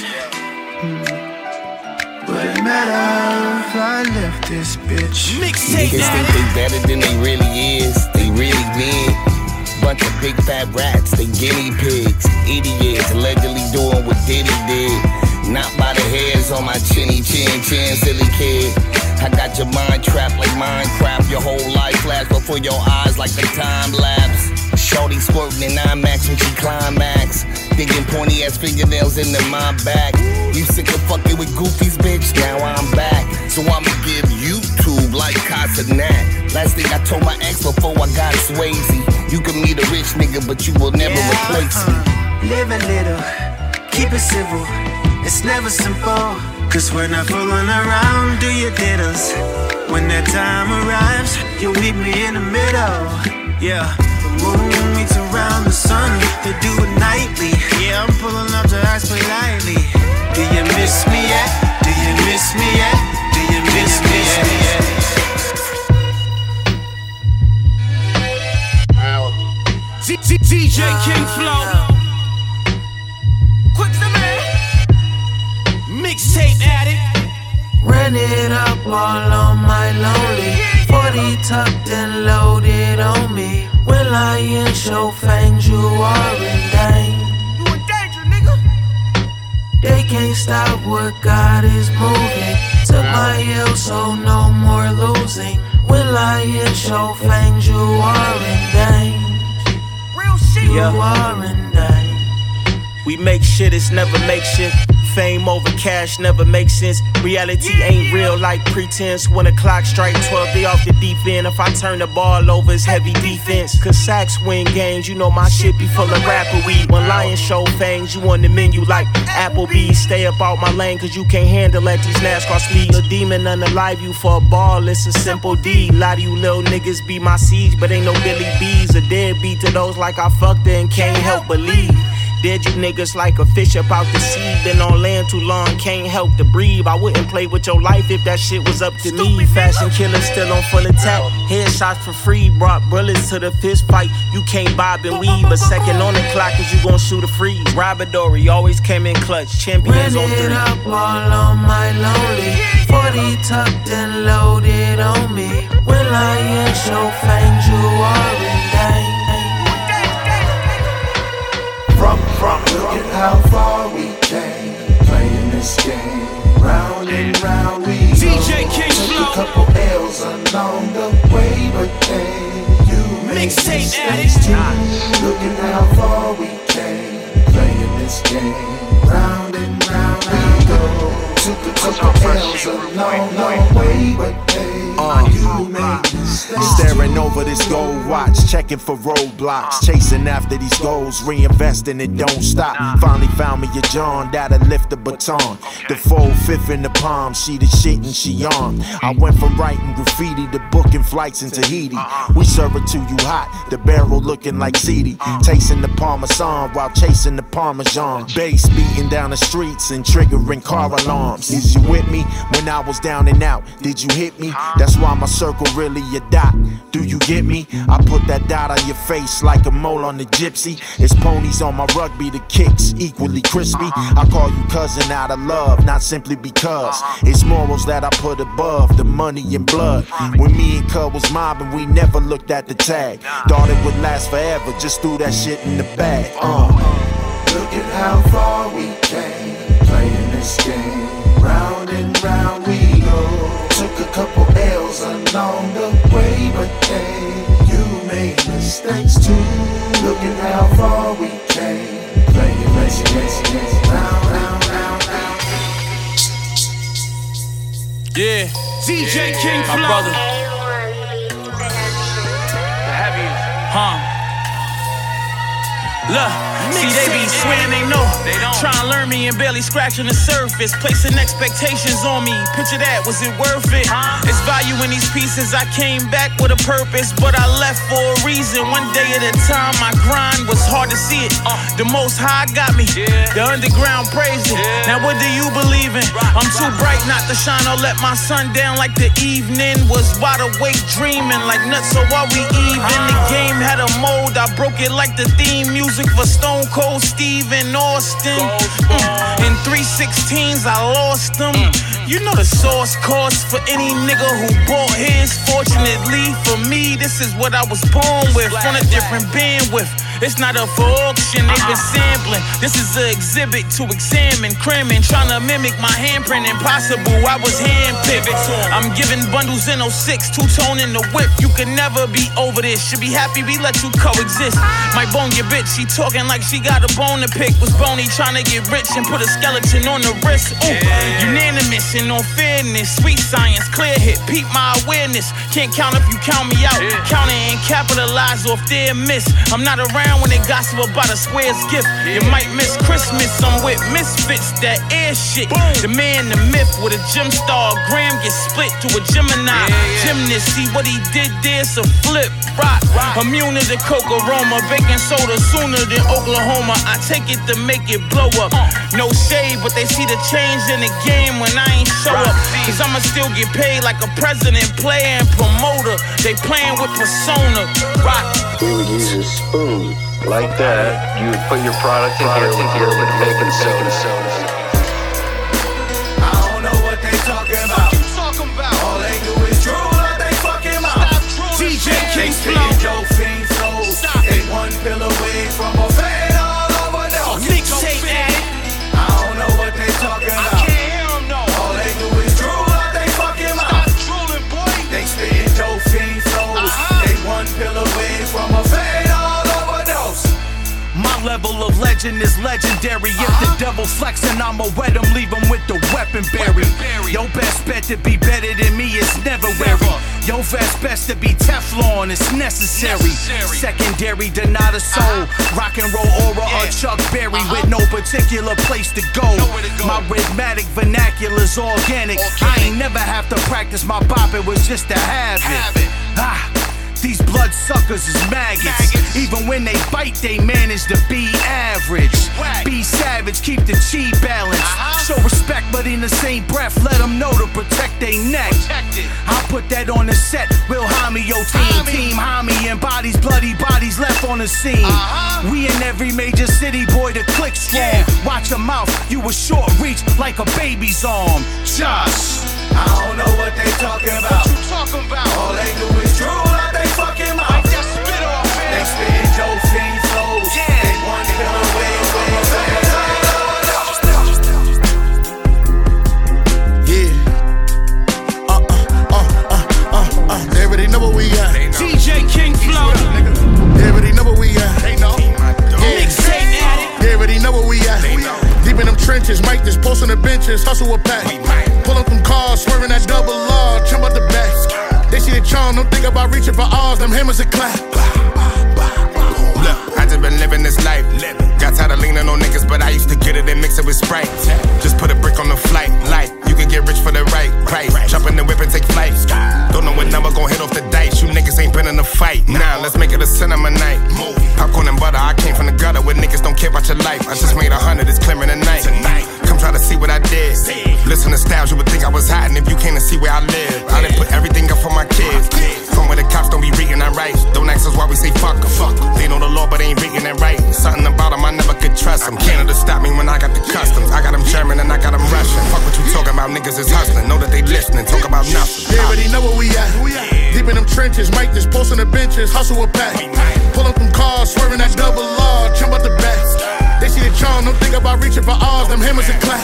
Would it matter if I left this bitch? Niggas think they better than they really is. They really big. Bunch of big fat rats, they guinea pigs. Idiots, allegedly doing what Diddy did. Not by the hairs on my chinny chin chin, silly kid. I got your mind trapped like Minecraft. Your whole life flash before your eyes like the time lapse. Shorty squirting in IMAX when she climax. Digging pointy ass fingernails into my back. You sick of fucking with goofies, bitch? Now I'm back. So I'ma give YouTube like Casa Nat. Last thing I told my ex before I got Swayze. You can meet a rich nigga, but you will never yeah, replace me. Live a little, keep it civil. It's never simple. Cause we're not fooling around, do your diddles. When that time arrives, you'll meet me in the middle. Yeah. The moon meets around the sun, they do it nightly. Yeah, I'm pulling up to ask politely. Do you miss me yet? Do you miss me yet? Do you miss me yet? D J King Flow. Quick the man. Mixtape addict. Ran it up all on my lonely. forty tucked and loaded on me. Will I in show fangs, you are in danger. You in danger, nigga. They can't stop what God is moving. Took my L, so no more losing. Will I in show fangs, you are in danger. Real shit. You are in danger. We make shit, it's never make shit. Fame over cash never makes sense. Reality ain't real like pretense. When the clock strike twelve, they off the deep end. If I turn the ball over, it's heavy defense. Cause sacks win games, you know my shit be full of rapper weed. When lions show fangs, you on the menu like Applebee's. Stay up out my lane cause you can't handle at these NASCAR speeds. A demon unalive you for a ball, it's a simple D. Lot of you little niggas be my siege, but ain't no Billy B's. A deadbeat to those like I fucked her and can't help but leave. Dead you niggas like a fish up out the sea. Been on land too long, can't help to breathe. I wouldn't play with your life if that shit was up to me. Fashion killer still on full attack. Headshots for free, brought bullets to the fist fight. You can't bob and weave. A second on the clock cause you gon' shoot a freeze. Robadori always came in clutch. Champions on three. Ran it up all on my lonely. forty tucked and loaded on me. Will I in show fangs, you are in danger. this game. Round and round we go. D J King Took a couple L's along the way, but then you made Mixtape mistakes too. addict. Looking how far we came, playing this game. Round and round we go. Took a couple L's along the way, but then Uh, you made mistakes Staring too. over this gold watch, checking for roadblocks, chasing after these goals, reinvesting it don't stop. Finally found me a John that'll lift the baton. The full fifth in the palm, she the shit and she on. I went from writing graffiti to booking flights in Tahiti. We serve it to you hot, the barrel looking like seedy. Tasting the Parmesan while chasing the Parmesan. Bass beating down the streets and triggering car alarms. Is you with me when I was down and out? Did you hit me? That's why my circle really a dot. Do you get me? I put that dot on your face like a mole on the gypsy. It's ponies on my rugby, the kicks equally crispy. I call you cousin out of love, not simply because. It's morals that I put above the money and blood. When me and Cub was mobbing, we never looked at the tag. Thought it would last forever, just threw that shit in the bag. Uh. Look at how far we came, playing this game. Round and round we go. Took a couple L's along the way, but hey, you made mistakes too. Look at how far we came, playing this game. Round, round, round, round. Yeah, D J Yeah. King My Flow. brother. Huh. Look, see they be swearing they know. Trying to learn me and barely scratching the surface. Placing expectations on me. Picture that, was it worth it? It's value in these pieces. I came back with a purpose, but I left for a reason. One day at a time, my grind was hard to see it. The Most High got me. The underground praised it. Now what do you believe in? I'm too bright not to shine or let my sun down like the evening was wide awake dreaming like nuts. So while we even, the game had a mold. I broke it like the theme music for Stone Cold Steve and Austin. Mm. In three sixteens, I lost them. You know the source cost for any nigga who bought his. Fortunately for me, this is what I was born with. On a different bandwidth. It's not up for auction, they've been sampling. This is an exhibit to examine, crimming, trying to mimic my handprint. Impossible, I was handpicked. I'm giving bundles in oh six, two-tone in the whip. You can never be over this. Should be happy we let you coexist. Might bone your bitch, she talking like she got a bone to pick. Was bony trying to get rich and put a skeleton on the wrist. Ooh, unanimous and on fairness. Sweet science, clear hit, peep my awareness. Can't count if you count me out. Count it and capitalize off their miss. I'm not around when they gossip about a square's gift. You might miss Christmas, I'm with misfits, that air shit. The man, the myth, with a gym star, Graham gets split to a Gemini. Gymnast, see what he did there's a flip, rock. Immune to the coke aroma, baking soda sooner than Oklahoma. I take it to make it blow up. No shade, but they see the change in the game when I ain't show up. Cause I'ma still get paid like a president, player, and promoter. They playing with persona, rock. We would use a spoon like that. You would put your product in here with your baking soda. I don't know what they talking about. All they do is drool out they fucking mouth. D J King Flow. Joe Fiend flows. They one pill away from a fade all over the mixtape addict. I don't know what they talking about. I can't hear them no. All they do is drool out they fucking mouth. Stop drooling, boy. They spitting Joe Fiend flows. They one pill away from a fade all over those. My level of legend is legendary. If the devil flexing, I'ma wet him, leave him with the weapon buried. Your best bet to be better than me is never wary. Your best best to be Teflon, it's necessary. Secondary, deny the soul. Rock and roll aura or Chuck Berry with no particular place to go. My rhythmatic vernacular's organic. I ain't never have to practice my bop, it was just a habit. Ah. These blood suckers is maggots. Even when they bite, they manage to be average. Be savage, keep the chi balance. Show respect, but in the same breath, let them know to protect their neck. I put that on the set. Will Hami, yo team, team Hami, and bodies, bloody bodies left on the scene. We in every major city, boy, the click strong. Watch your mouth, you a short reach like a baby's arm. Josh. I don't know what they talking about. What you talking about? All they do is drool out they fucking mouth. Like that spit off it. They spitting Joe Fiend flows. Yeah. They one pill away from a this, posting the benches, hustle a pack. Pull up them cars, swerving that double law, jump out the back. They see the charm, don't think about reaching for ours, them hammers a clap. Look, I just been living this life. Got tired of leaning on niggas, but I used to get it and mix it with Sprite. Just put a brick on the flight, light. You can get rich for the right price. Jump in the whip and take flight. Don't know what number gon' hit off the dice. You niggas ain't been in a fight. Nah, let's make it a cinema night. Popcorn and butter, I came from the gutter where niggas don't care about your life. I just made a hundred, it's clearing the night. Come try to see what I did. Listen to styles, you would think I was hiding if you came to see where I live. I done put everything up for my kids. From where the cops don't be reading our rights. Don't ask us why we say fuck em. They know the law, but ain't reading it right. Something about them, I never could trust them. Canada stopped me when I got the customs. I got them German and I got them Russian. Fuck what you talking about, niggas is hustling. Know that they listening, talk about nothing. They already know where we at. Deep in them trenches, Mike just posting the benches, hustle a pack. Pull up them cars, swerving that double law, jump out the back. They see the charm, don't think about reaching for ours, them hammers a clap.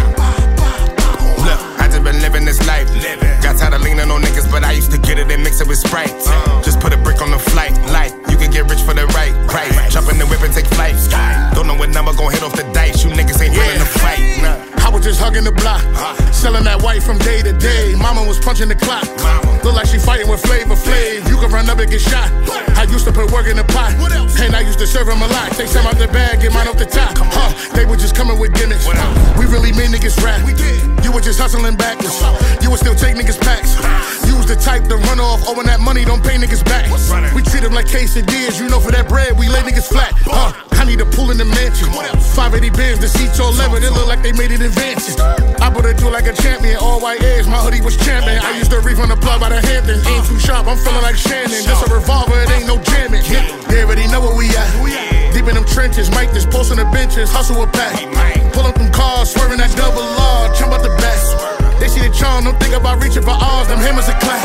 Look, I just been living this life. Got tired of leaning on niggas, but I used to get it and mix it with Sprite. Just put a brick on the flight, light. You can get rich for the right price. Jump in the whip and take flight. Don't know what number gon' hit off the dice. You niggas ain't willing to fight. Nah. I was just hugging the block, selling that white from day to day. Mama was punching the clock. Look like she fighting with Flavor Flav. You can run up and get shot. I used to put work in the pot, and I used to serve them a lot. Take some out the bag, get mine off the top. Huh, they were just coming with gimmicks. We really made niggas rap. You were just hustling backwards. You would still take niggas packs. You was the type to run off, owing that money, don't pay niggas back. We treat them like quesadillas, you know for that bread, we lay niggas flat. Huh, I need a pool in the mansion. five eighty bands, the seats all leather, they look like they made it in Vances. I put it through like a champion, all white edge, my hoodie was champion. I used to reef on the plug by the Hamptons. Aim too sharp, I'm feeling like Shannon. This a revolver, it ain't no jamming. They already know where we at. Deep in them trenches, Mike just posting the benches, hustle a pack. Pull up them cars, swerving that double law, jump out the back. They see the charm, don't think about reaching for ours, them hammers a clap.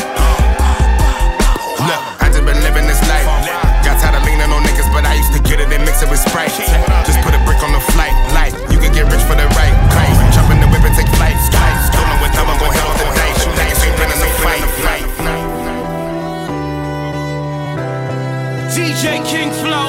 Look, I just been living this life. Got tired of leaning on niggas, but I used to get it and mix it with Sprite. Just put a brick on the flight, light. You can get rich for the right price. Jump in the whip and take flight. Don't know what time I'm gon' hit off the dice. You niggas ain't been in the fight. D J King Flow,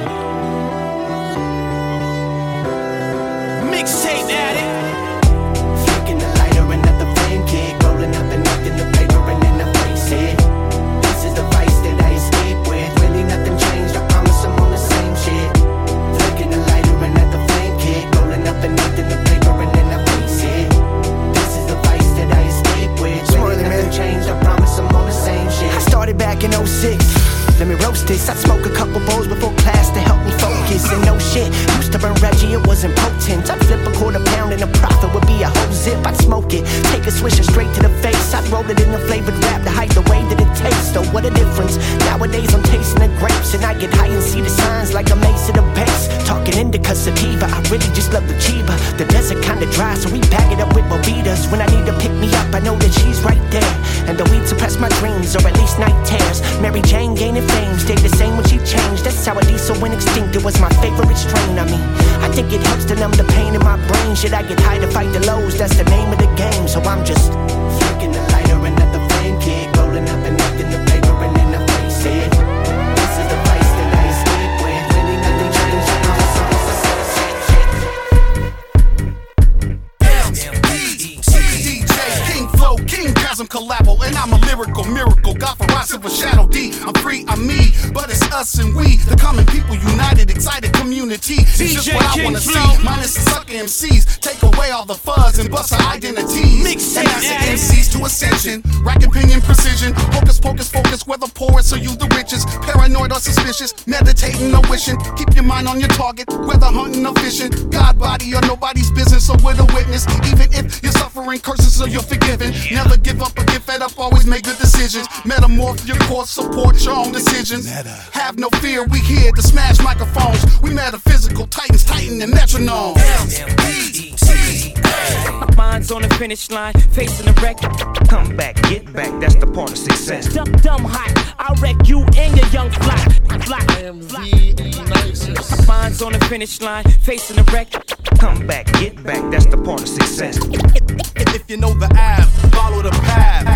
mixtape addict. Flicking the lighter and let the flame kick. Rolling up the nothing, the paper and then I face it. This is the vice that I escape with. Really nothing changed, I promise I'm on the same shit. Flicking the lighter and let the flame kick. Rolling up the nothing, the paper and then I face it. This is the vice that I escape with. Really nothing changed, I promise I'm on the same shit. I started back in oh six. Let me roast this. I'd smoke a couple bowls before class to help me focus. And no shit, used to burn Reggie, it wasn't potent. I'd flip a quarter pound and a profit would be a whole zip. I'd smoke it, take a swisher straight to the face. I'd roll it in a flavored wrap to hide the way that it tastes. So what a difference. Nowadays I'm tasting the grapes, and I get high and see the signs like a mace of the base. Talking indica sativa, I really just love the chiba. The desert kinda dry, so we bag it up with Movitas. When I need to pick me up, I know that she's right there. And the weed suppress my dreams, or at least night tears. Mary Jane gaining fame, stayed the same when she changed. That's how a diesel went extinct, it was my favorite strain. I mean, I think it helps to numb the pain in my brain. Should I get high to fight the lows? That's the name of the game. So I'm just flicking the lighter and let the flame kick. Rolling up and nothing, the paper and then I face it. This is the vice that I escape with. Really nothing changed, I promise I'm on the same shit. D J King Flow, King Gasm collabo, and I'm a lyrical miracle. God for rise of a shadow D. I'm free, I'm me, but it's us and we, the common people united, excited community. It's just what I wanna see. Minus the sucker M Cs, take away all the fuzz and bust our identities. And as the M Cs to ascension, rack opinion precision. Hocus pocus focus, whether poorest or you the richest. Paranoid or suspicious, meditating or wishing. Keep your mind on your target, whether hunting or fishing. God body or nobody's business, or with a witness. Even if you're suffering curses or you're forgiven, never give up or get fed up, always make good decisions. Metamorph your course, support your own decisions. Have no fear, we here to smash microphones. We metaphysical titans, titan and metronome. Minds on the finish line, facing the wreck. Come back, get back, that's the part of success. Dumb, dumb hot, I'll wreck you and your young fly. Fly, fly. Minds on the finish line, facing the wreck. Come back, get back, that's the part of success. If you know the app, follow the path.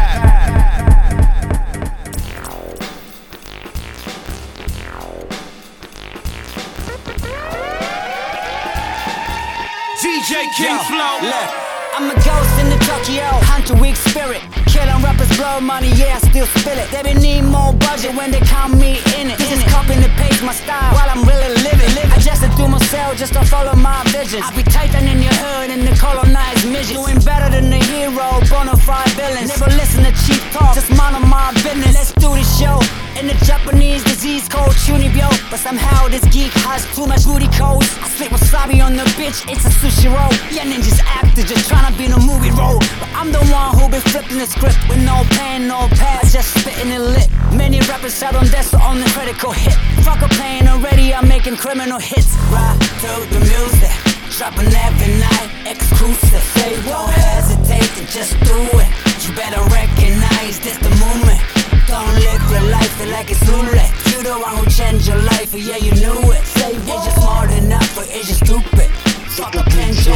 D J King Yo, Flow. Look, I'm a ghost in the Tokyo, hunter weak spirit. Killing rappers, blow money, yeah, I still spill it. They been need more budget when they count me in it. Just copying and paste my style while I'm really living. I just do my cell just to follow my visions. I be tighter in your hood and the colonized midgets. Doing better than the hero, bonafide villains. Never listen to cheap talk, just mind on my business. Let's do this show. In the Japanese disease called Chunibyo. But somehow this geek has too much booty codes. I spit wasabi on the bitch, it's a sushi roll. Yeah, ninjas actors just tryna be in a movie role. But I'm the one who been flipping the script with no pen, no pad, just spitting it lit. Many rappers sat on desk on the critical hit. Fuck a pain already, I'm making criminal hits. Ride to the music, dropping every night, exclusive. Say don't hesitate to just do it. You better recognize this the movement. Don't live your life feel like it's roulette. You the one who changed your life, yeah you knew it. Say it's just smart enough, or it's just stupid. Fuck a pension,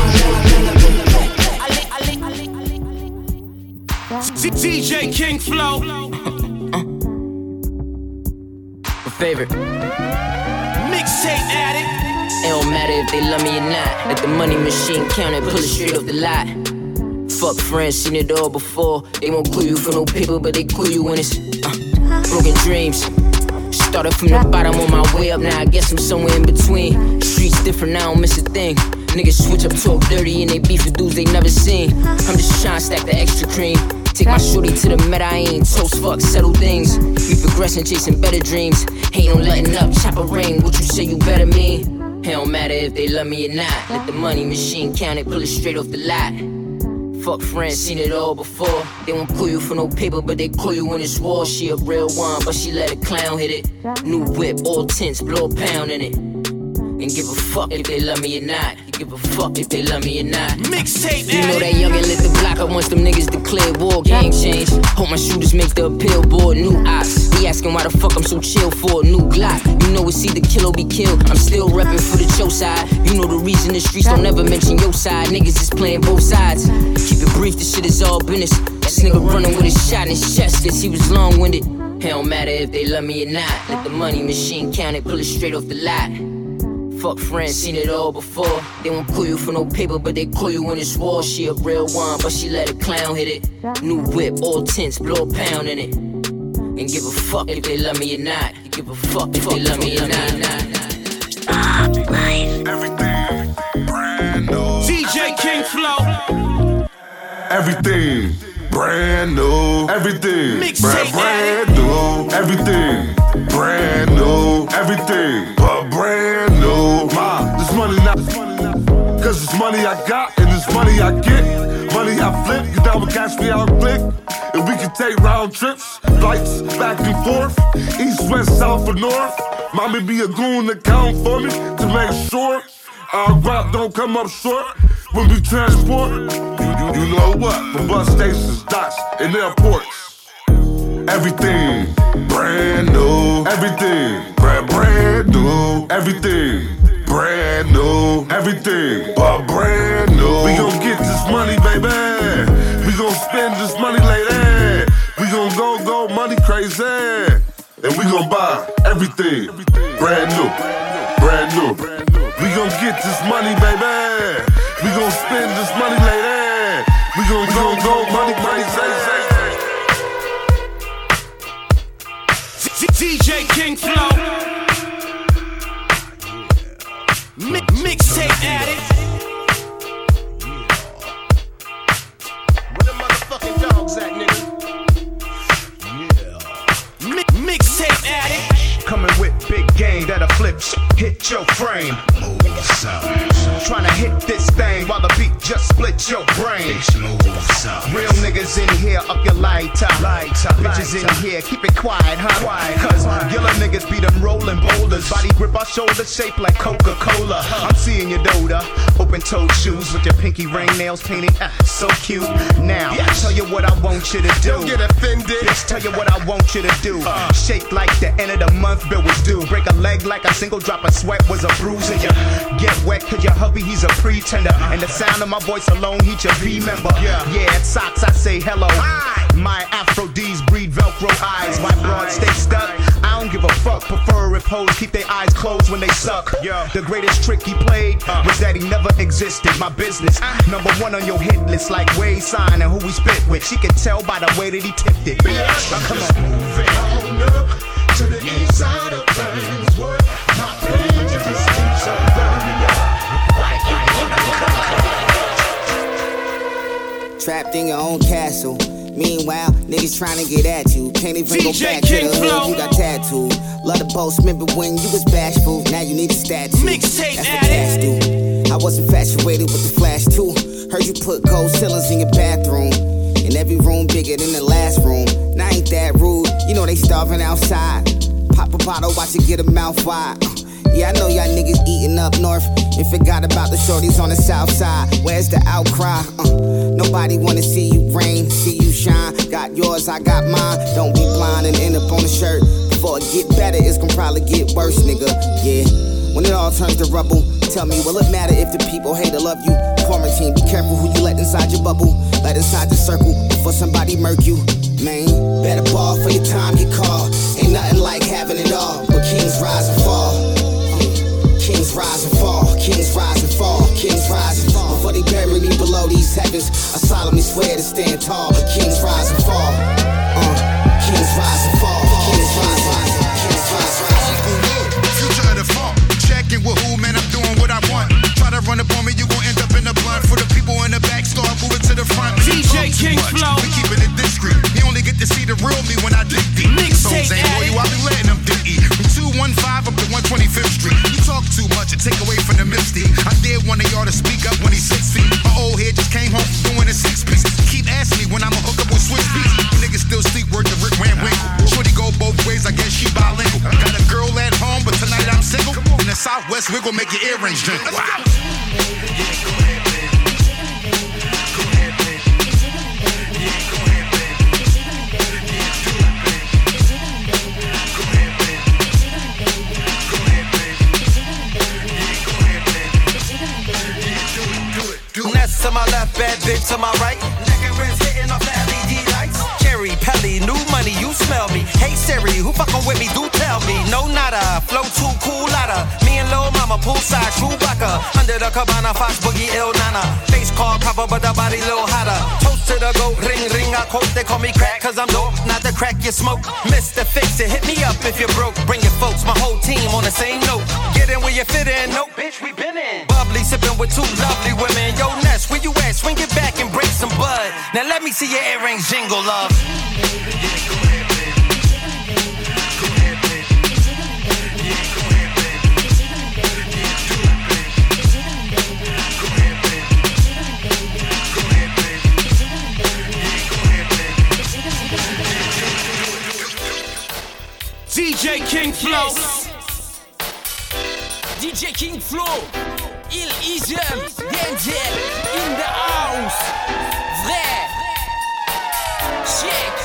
D J King Flow. My favorite. Mixtape addict. It don't matter if they love me or not. Let the money machine count it, pull it straight off the lot. Fuck friends, seen it all before. They won't clue you for no paper, but they clue you when it's uh, broken dreams. Started from the bottom on my way up, now I guess I'm somewhere in between. Streets different, I don't miss a thing. Niggas switch up, talk dirty, and they beef with dudes they never seen. I'm just trying to stack the extra cream. Take my shorty to the meta, I ain't toast, fuck, settle things. We progressing, chasing better dreams. Ain't no letting up, chop a ring, what you say you better mean? It don't matter if they love me or not. Let the money machine count it, pull it straight off the lot. Fuck friends, seen it all before. They won't call you for no paper, but they call you when it's war. She a real one, but she let a clown hit it. New whip, all tints, blow a pound in it. And give a fuck if they love me or not. You give a fuck if they love me or not. Mixtape, you know that youngin' lit the block up once them niggas declare war. Game change. Hope my shooters make the appeal board. New ops. He asking why the fuck I'm so chill for a new Glock. You know it's either kill or be killed. I'm still reppin' for the Cho side. You know the reason the streets don't ever mention your side. Niggas is playing both sides. Keep it brief, this shit is all business. This nigga running with his shot in his chest, guess he was long-winded. It don't matter if they love me or not. Let the money machine count it, pull it straight off the lot. Fuck friends, seen it all before. They won't call you for no paper, but they call you when it's war. She a real one, but she let a clown hit it. New whip, all tints, blow a pound in it. And give a fuck if they love me or not. You give a fuck if they love me or not. Everything brand new. D J King Flow. Everything brand new. Everything Mixtape brand, brand new. Everything brand new. Everything but brand new. Ma, this money not. Cause it's money I got and it's money I get. Money I flip, you down with cash me out click. And we can take round trips, flights back and forth, east, west, south, or north. Mommy be a goon to count for me to make sure our route don't come up short when we transport. You, you, you know what? From bus stations, docks, and airports. Everything brand new. Everything brand brand new. Everything brand new. Everything but brand new. We gon' get this money, baby. We gon' spend this money lady. We gon' go go money crazy. And we gon' buy everything brand new. Brand new. We gon' get this money, baby. We gon' spend this money lady. We gon' go go money crazy. D J King Flow. Mi- Mixtape addict. Where the motherfucking dogs at, nigga? Mi- Mixtape addict. Coming with big game that'll flip sh- hit your frame. Move sound. Tryna hit this thing while the beat just split your brain. Real niggas in here, up your lighter. lighter Bitches in here, keep it quiet, huh? Cause killer niggas be them rolling boulders. Body grip our shoulder shaped like Coca-Cola. I'm seeing your Doda. Open-toed shoes with your pinky ring nails painted. Uh, so cute. Now, yes. Tell you what I want you to do. Don't get offended. Bitch, tell you what I want you to do. Uh. Shake like the end of the month bill was due. Break a leg like a single drop of sweat was a bruise. And you get wet cause your hubby, he's a pretender. And the sound of my voice alone, he should remember. Yeah, yeah, it's socks, I say hello. Hi. My Afro D's breed Velcro eyes. My broad stay stuck. I don't don't give a fuck. Prefer if hoes keep their eyes closed when they suck. Yeah. The greatest trick he played uh. was that he never existed. My business, uh. number one on your hit list, like Way Sign and who we spit with. She can tell by the way that he tipped it. Bitch, uh, come on. Moving on up to the east side of things. What my plan just keeps on burning up. Trapped in your own castle. Meanwhile, niggas trying to get at you. Can't even go back to the hood, you got tattooed. Love the boast, remember when you was bashful. Now you need a statue. Mixtape That's what cash do. I was infatuated with the flash too. Heard you put gold ceilings in your bathroom. And every room bigger than the last room. Now ain't that rude, you know they starving outside. Pop a bottle, watch it get a mouth wide. Yeah, I know y'all niggas eating up north and forgot about the shorties on the south side. Where's the outcry? Uh, nobody wanna see you rain, see you shine. Got yours, I got mine. Don't be blind and end up on the shirt. Before it get better, it's gonna probably get worse, nigga. Yeah, when it all turns to rubble, tell me, will it matter if the people hate or love you? Quarantine, be careful who you let inside your bubble. Let inside the circle before somebody murk you. Man, better ball for your time you call. Ain't nothing like having it all, but kings rise and fall. Kings rise and fall, kings rise and fall, kings rise and fall. Before they bury me below these heavens, I solemnly swear to stand tall. Kings rise and fall, uh, kings rise and fall, kings rise, rise, kings rise, rise. Future of the funk, checking with who, man, I'm doing what I want. Try to run up on me, you gon' end up in the blunt. For the people in the back, start moving to the front. D J King Flow, we keeping it discreet. You only get to see the real me when I dig deep. Mixtape ain't boy, you I be letting them dig eat. From two one five up to one twenty-fifth Street. You talk too much and take away from the mystique. I dare one of y'all to speak up when he's six feet. My old head just came home from doing a six piece. Keep asking me when I'ma hook up with Swiss beats. Niggas still sleep, word to Rick Van Winkle. Shorty go both ways, I guess she bilingual. Got a girl at home, but tonight I'm single. In the Southwest, we gon' make your earrings drink. Wow. To my left, bad bitch to my right. Nigga is hitting off the L E D lights. Cherry, Pelly, new money, you smell me. Hey Siri, who fuckin' with me? Do tell me. No nada, flow too cool, lotta. Me and Lil Mama poolside, Chewbacca. Under the cabana, Fox Boogie, Il Nana. Face call proper, but the body little hotter. Toast to the goat, ring, ring, I quote. They call me crack, cause I'm dope. Not the crack you smoke. Mister Fix It, hit me up if you're broke. Bring your folks, my whole team on the same note. Get in where you fit in, nope. Bitch, we been in. Bubbly, sippin' with two lovely women. Yo, Ness, where you at? Swing it back and break some bud. Now let me see your earrings jingle, love. D J King Flow, D J King Flow, Il Isem, Denzel, in the house, vrai, check.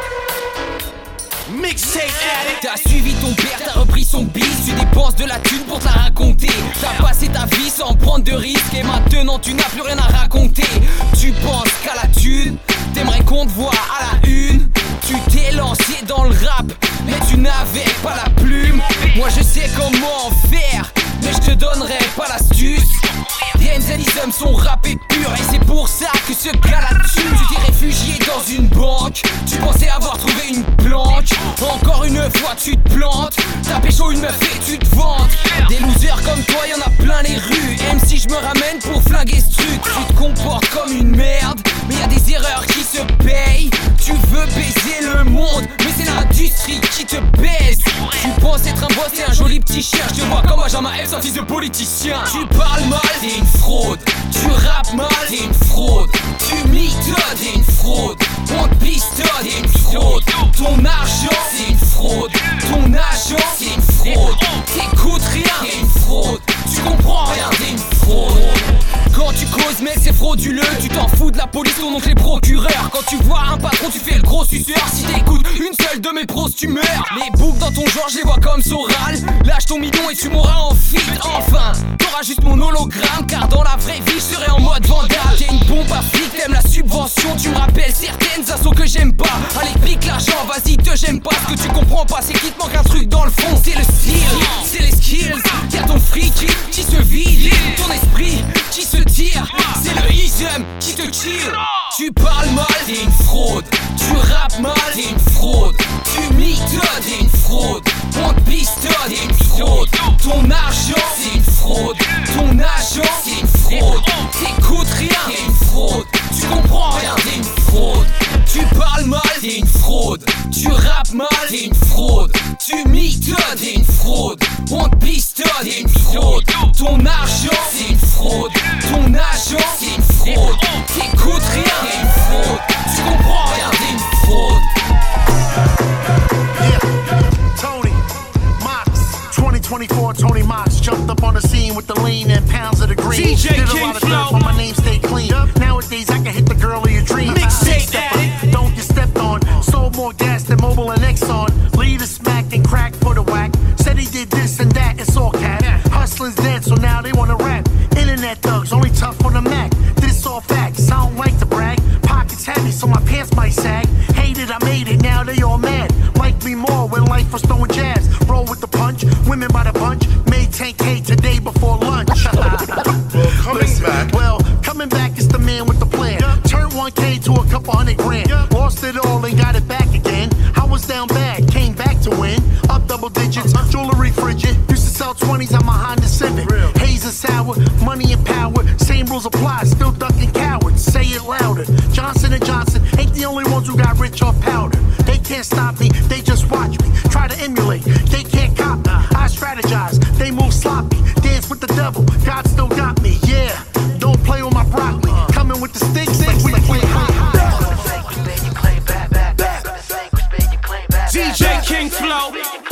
Mixtape addict. T'as suivi ton père, t'as repris son bis. Tu dépenses de la thune pour te la raconter. T'as passé ta vie sans prendre de risques. Et maintenant tu n'as plus rien à raconter. Tu penses qu'à la thune, t'aimerais qu'on te voit à la une. Tu t'es lancé dans le rap, mais tu n'avais pas la plume. Moi je sais comment faire, mais je te donnerai pas l'astuce. Denzel Isem, son rap est pur et c'est pour ça que ce gars la tue. Tu t'es réfugié dans une banque, tu pensais avoir trouvé une planque. Encore une fois tu te plantes, t'as pécho une meuf et tu te vantes. Des losers comme toi y'en a plein les rues. Même si je me ramène pour flinguer ce truc. Tu te comportes comme une merde, mais y'a des erreurs qui se payent. Tu veux baiser le monde, mais c'est l'industrie qui te baise. Tu penses être un boss et un joli petit chien. Je te vois comme Benjamin F, un fils de politicien. Tu parles mal, t'es une fraude. Tu rappes mal, t'es une fraude. Tu mitonnes, t'es une fraude. On te pistonne, t'es une fraude. Ton argent, c'est une fraude. Ton agent, c'est une fraude. T'écoutes rien, t'es une fraude. Tu comprends rien, t'es une fraude. Quand tu causes mec c'est frauduleux. Tu t'en fous de la police, ton oncle est procureur. Quand tu vois un patron tu fais le gros suceur. Si t'écoutes une seule de mes pros tu meurs. Les boucles dans ton genre je les vois comme Soral. Lâche ton million et tu mourras en feat. Enfin t'auras juste mon hologramme, car dans la vraie vie je serai en mode vandale. T'es une bombe pas flic, t'aimes la subvention. Tu me rappelles certaines assauts que j'aime pas. Allez pique l'argent, vas-y te j'aime pas. Ce que tu comprends pas c'est qu'il te manque un truc dans le fond. C'est le style, c'est les skills. Y'a ton fric qui, qui se vide, ton esprit qui se tire. C'est le ism qui te tire. Tu parles mal, t'es une fraude. Tu rappes mal, t'es une fraude. Tu mites, t'es une fraude. On te pistonne, t'es une fraude. Ton argent, c'est une fraude. Ton agent, c'est une fraude. T'écoutes rien, t'es une fraude. Tu comprends rien, t'es une fraude. Tu parles mal, t'es une fraude. Tu rappes mal, t'es une fraude. Tu mites, t'es une fraude. On te pistonne, t'es une fraude. Ton argent, c'est une fraude. Ton agent, c'est une fraude. T'écoutes rien, t'es une fraude. Tu comprends rien, t'es une fraude. Tony, Mox, twenty twenty-four Tony Mox jumped up on the scene with the lean and pounds of the green. D J Did a King lot of Flow. dirt, but my name stay clean. Nowadays I can hit the girl of your dreams. Mixtape Stepper, don't get stepped on. Sold more gas than Mobile and Exxon. Lead a smack and crack for the whack. Said he did this and that, it's all cat. Hustling's dead, so now they wanna rap. Internet thugs, only tough on the Mac. This all facts, I don't like to brag. Pockets heavy, so my pants might sag. Hated, I made it, now they all mad. Like me more when life was throwing jabs. Roll with the punch, women by the bunch. Made ten K today before lunch. Well, coming Listen, back. Well, coming back is the man with the plan. Turned one K to a couple hundred grand. Lost it all and got it back again. I was down bad, came back to win. Up double digits, jewelry frigid. Used to sell twenties on my Honda Civic. Haze and sour, money and power. Same rules apply, still ducking cowards. Say it louder. Johnson and Johnson ain't the only ones who got rich off powder. They can't stop me, they just watch me. Try to emulate, they can't copy. I strategize, they move sloppy. Dance with the devil, God still got me. Yeah, don't play with my broccoli. Coming with the sticks, we play high. D J King Flow.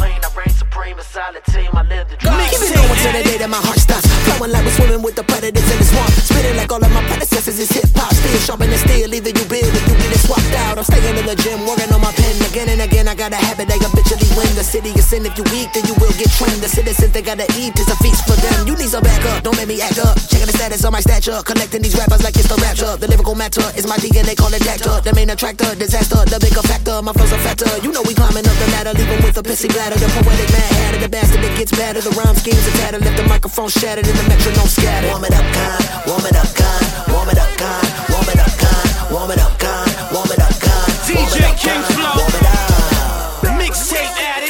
Keep it going till the day that my heart stops. Flowing like we're swimming with the predators in the swamp. Spitting like all of my predecessors is hip hop. Still sharper than steel, either you build or you get it swapped out. I'm staying in the gym, working on my pen again and again. I got a habit, they habitually win. The city is sin, if you weak, then you will get trimmed. The citizens, they gotta eat, it's a feast for them. You need some backup, don't make me act up. Checking the status of my stature, collecting these rappers like it's the rapture. The lyrical matter is my D N A, call it actor. The main attractor, disaster, the bigger factor. My flow's a factor, you know we climbing up the ladder, leaving with a pissy bladder. The poetic mad hatter, the bastard that gets better. The rhyme schemes are tattered, left the microphone shattered and the metronome scattered. Warm it up, kind, warm it up, kind, warm it up, kind, warm it up, kind, warm it up, kind, warm it up, kind. D J King Flow. Mixtape addict.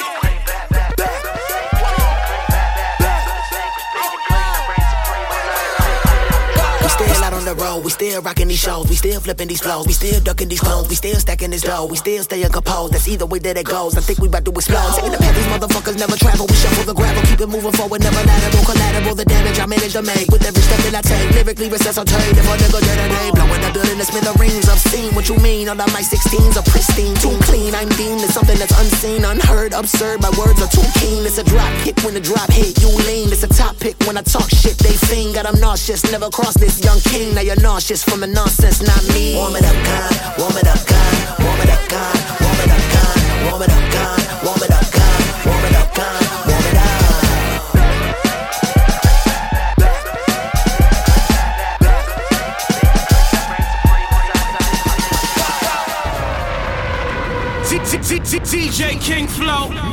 We still out on the road, we still rocking these shows, we still flipping these flows, we still ducking these clones, we still stacking this dough, we still staying composed. That's either way that it goes. I think we about to explode. Taking the path these motherfuckers never travel. We shuffle the gravel, keep it moving forward, never lateral, collateral. The damage I manage to make with every step that I take. Lyrically resuscitate if a nigga dead a day. Blowing the building, the smithereens. I've seen what you mean. All of my sixteens are pristine, too clean. I'm deemed as something that's unseen, unheard, absurd. My words are too keen. It's a drop kick when the drop hit. You lean. It's a top pick when I talk shit. They fiend. Got I'm nauseous. Never crossed this young king. Now you're nauseous from the nonsense, not me. Warm it up, kind. Warm it up, kind. Warm it up, kind. Warm it up, kind. Warm it up, kind. Warm it up, kind. Warm it up, kind. Warm it up. D J King Flow.